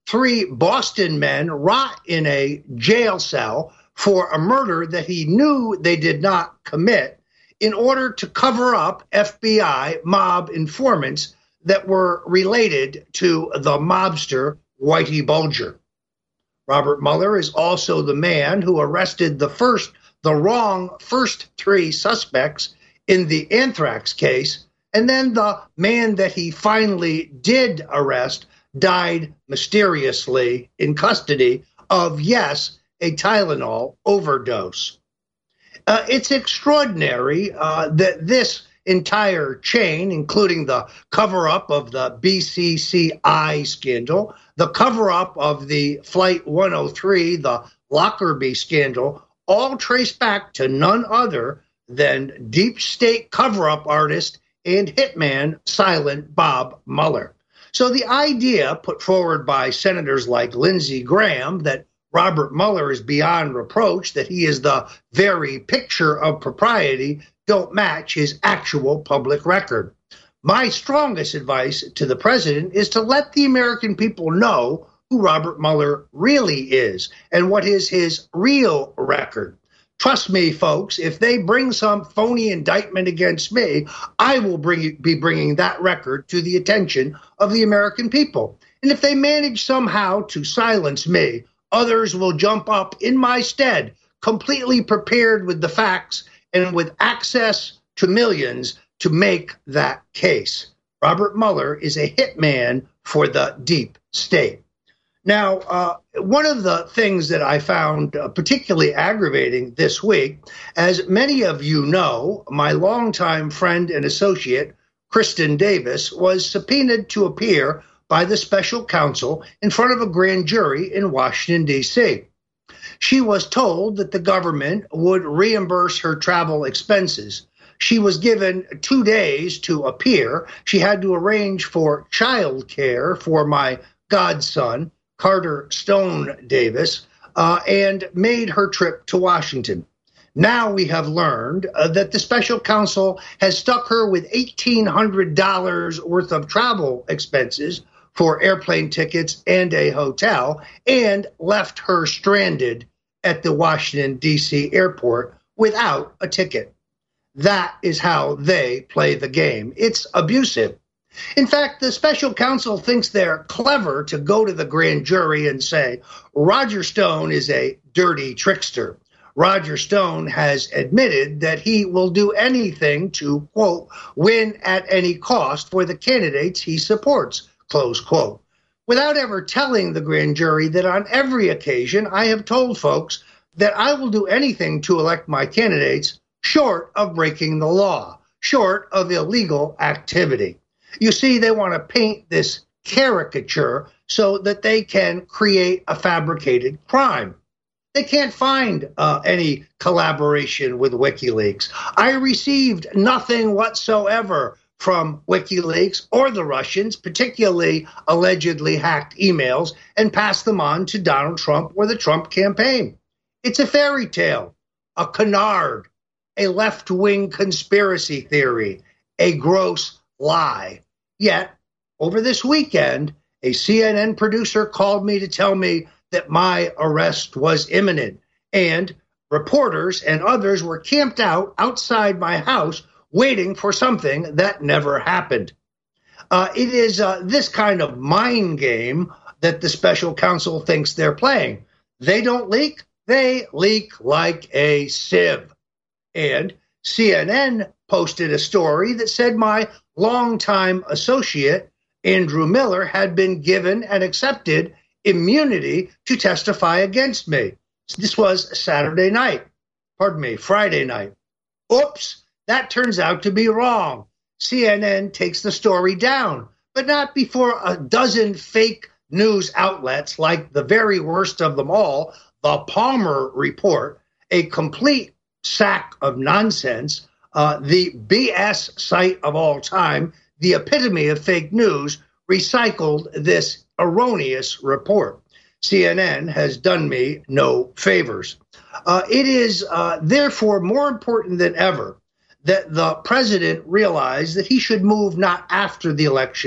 three Boston men rot in a jail cell for a murder that he knew they did not commit in order to cover up F B I mob informants that were related to the mobster Whitey Bulger. Robert Mueller is also the man who arrested the first, the wrong first three suspects in the anthrax case, and then the man that he finally did arrest died mysteriously in custody of, yes, a Tylenol overdose. Uh, it's extraordinary uh, that this entire chain, including the cover-up of the B C C I scandal, the cover-up of the Flight one oh three, the Lockerbie scandal, all trace back to none other than deep state cover-up artist and hitman Silent Bob Mueller. So the idea put forward by senators like Lindsey Graham that Robert Mueller is beyond reproach, that he is the very picture of propriety, don't match his actual public record. My strongest advice to the president is to let the American people know who Robert Mueller really is and what is his real record. Trust me, folks, if they bring some phony indictment against me, I will bring, be bringing that record to the attention of the American people. And if they manage somehow to silence me, others will jump up in my stead, completely prepared with the facts and with access to millions to make that case. Robert Mueller is a hitman for the deep state. Now, uh, one of the things that I found uh, particularly aggravating this week, as many of you know, my longtime friend and associate, Kristen Davis, was subpoenaed to appear by the special counsel in front of a grand jury in Washington, D C She was told that the government would reimburse her travel expenses. She was given two days to appear. She had to arrange for child care for my godson, Carter Stone Davis, uh, and made her trip to Washington. Now we have learned uh, that the special counsel has stuck her with eighteen hundred dollars worth of travel expenses for airplane tickets and a hotel, and left her stranded at the Washington, D C airport without a ticket. That is how they play the game. It's abusive. In fact, the special counsel thinks they're clever to go to the grand jury and say, Roger Stone is a dirty trickster. Roger Stone has admitted that he will do anything to, quote, win at any cost for the candidates he supports, close quote, without ever telling the grand jury that on every occasion I have told folks that I will do anything to elect my candidates short of breaking the law, short of illegal activity. You see, they want to paint this caricature so that they can create a fabricated crime. They can't find uh, any collaboration with WikiLeaks. I received nothing whatsoever from WikiLeaks or the Russians, particularly allegedly hacked emails, and passed them on to Donald Trump or the Trump campaign. It's a fairy tale, a canard, a left-wing conspiracy theory, a gross lie. Yet, over this weekend, a C N N producer called me to tell me that my arrest was imminent, and reporters and others were camped out outside my house waiting for something that never happened. Uh, it is uh, this kind of mind game that the special counsel thinks they're playing. They don't leak, they leak like a sieve. And C N N posted a story that said my longtime associate, Andrew Miller, had been given and accepted immunity to testify against me. This was Saturday night, pardon me, Friday night. Oops, that turns out to be wrong. C N N takes the story down, but not before a dozen fake news outlets, like the very worst of them all, the Palmer Report, a complete sack of nonsense, uh, the B S site of all time, the epitome of fake news, recycled this erroneous report. C N N has done me no favors. Uh, it is uh, therefore more important than ever that the president realize that he should move not after the election,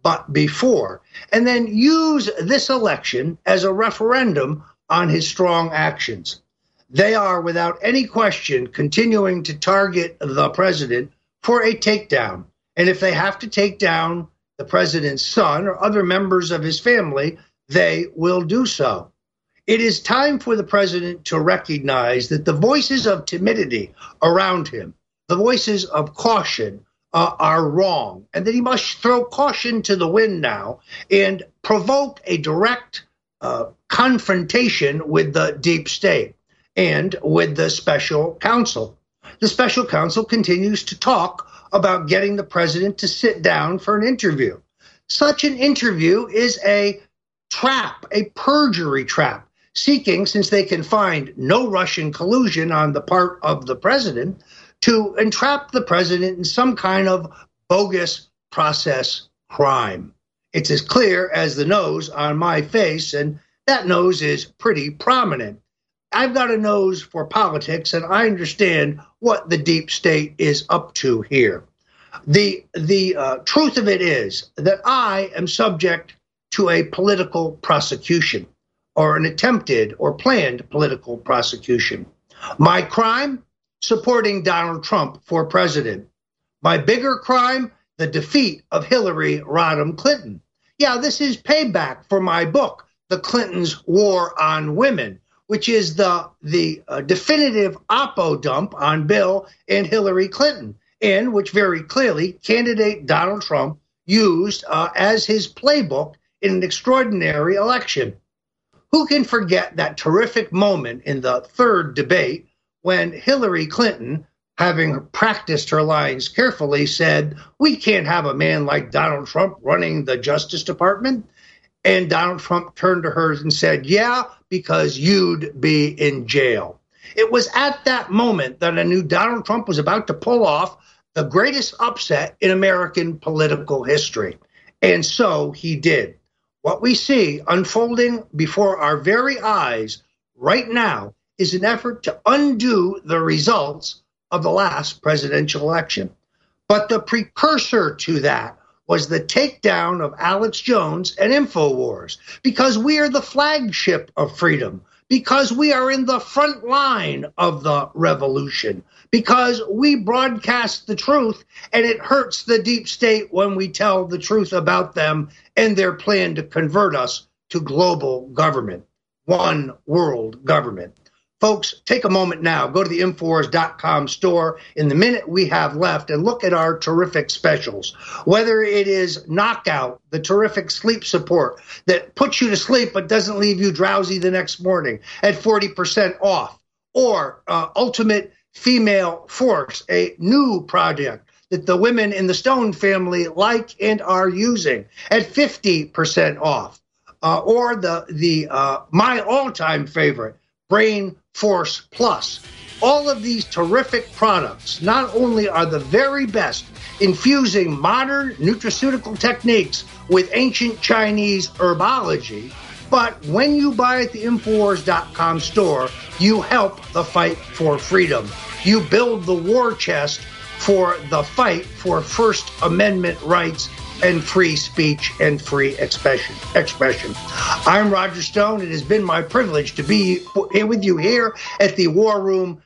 but before, and then use this election as a referendum on his strong actions. They are, without any question, continuing to target the president for a takedown. And if they have to take down the president's son or other members of his family, they will do so. It is time for the president to recognize that the voices of timidity around him, the voices of caution, uh, are wrong, and that he must throw caution to the wind now and provoke a direct uh, confrontation with the deep state and with the special counsel. The special counsel continues to talk about getting the president to sit down for an interview. Such an interview is a trap, a perjury trap, seeking, since they can find no Russian collusion on the part of the president, to entrap the president in some kind of bogus process crime. It's as clear as the nose on my face, and that nose is pretty prominent. I've got a nose for politics, and I understand what the deep state is up to here. The, the uh, truth of it is that I am subject to a political prosecution, or an attempted or planned political prosecution. My crime? Supporting Donald Trump for president. My bigger crime? The defeat of Hillary Rodham Clinton. Yeah, this is payback for my book, The Clintons' War on Women, which is the, the uh, definitive oppo dump on Bill and Hillary Clinton, and which very clearly candidate Donald Trump used uh, as his playbook in an extraordinary election. Who can forget that terrific moment in the third debate when Hillary Clinton, having practiced her lines carefully, said, "We can't have a man like Donald Trump running the Justice Department." And Donald Trump turned to her and said, "Yeah, because you'd be in jail." It was at that moment that I knew Donald Trump was about to pull off the greatest upset in American political history. And so he did. What we see unfolding before our very eyes right now is an effort to undo the results of the last presidential election. But the precursor to that was the takedown of Alex Jones and InfoWars, because we are the flagship of freedom, because we are in the front line of the revolution, because we broadcast the truth, and it hurts the deep state when we tell the truth about them and their plan to convert us to global government, one world government. Folks, take a moment now, go to the Infowars dot com store in the minute we have left and look at our terrific specials. Whether it is Knockout, the terrific sleep support that puts you to sleep but doesn't leave you drowsy the next morning at forty percent off, or uh, Ultimate Female Force, a new project that the women in the Stone family like and are using at fifty percent off, uh, or the, the uh, my all-time favorite, Brain Force Plus. All of these terrific products not only are the very best infusing modern nutraceutical techniques with ancient Chinese herbology, but when you buy at the Infowars dot com store, you help the fight for freedom. You build the war chest for the fight for First Amendment rights and free speech and free expression. expression. I'm Roger Stone. It has been my privilege to be here with you here at the War Room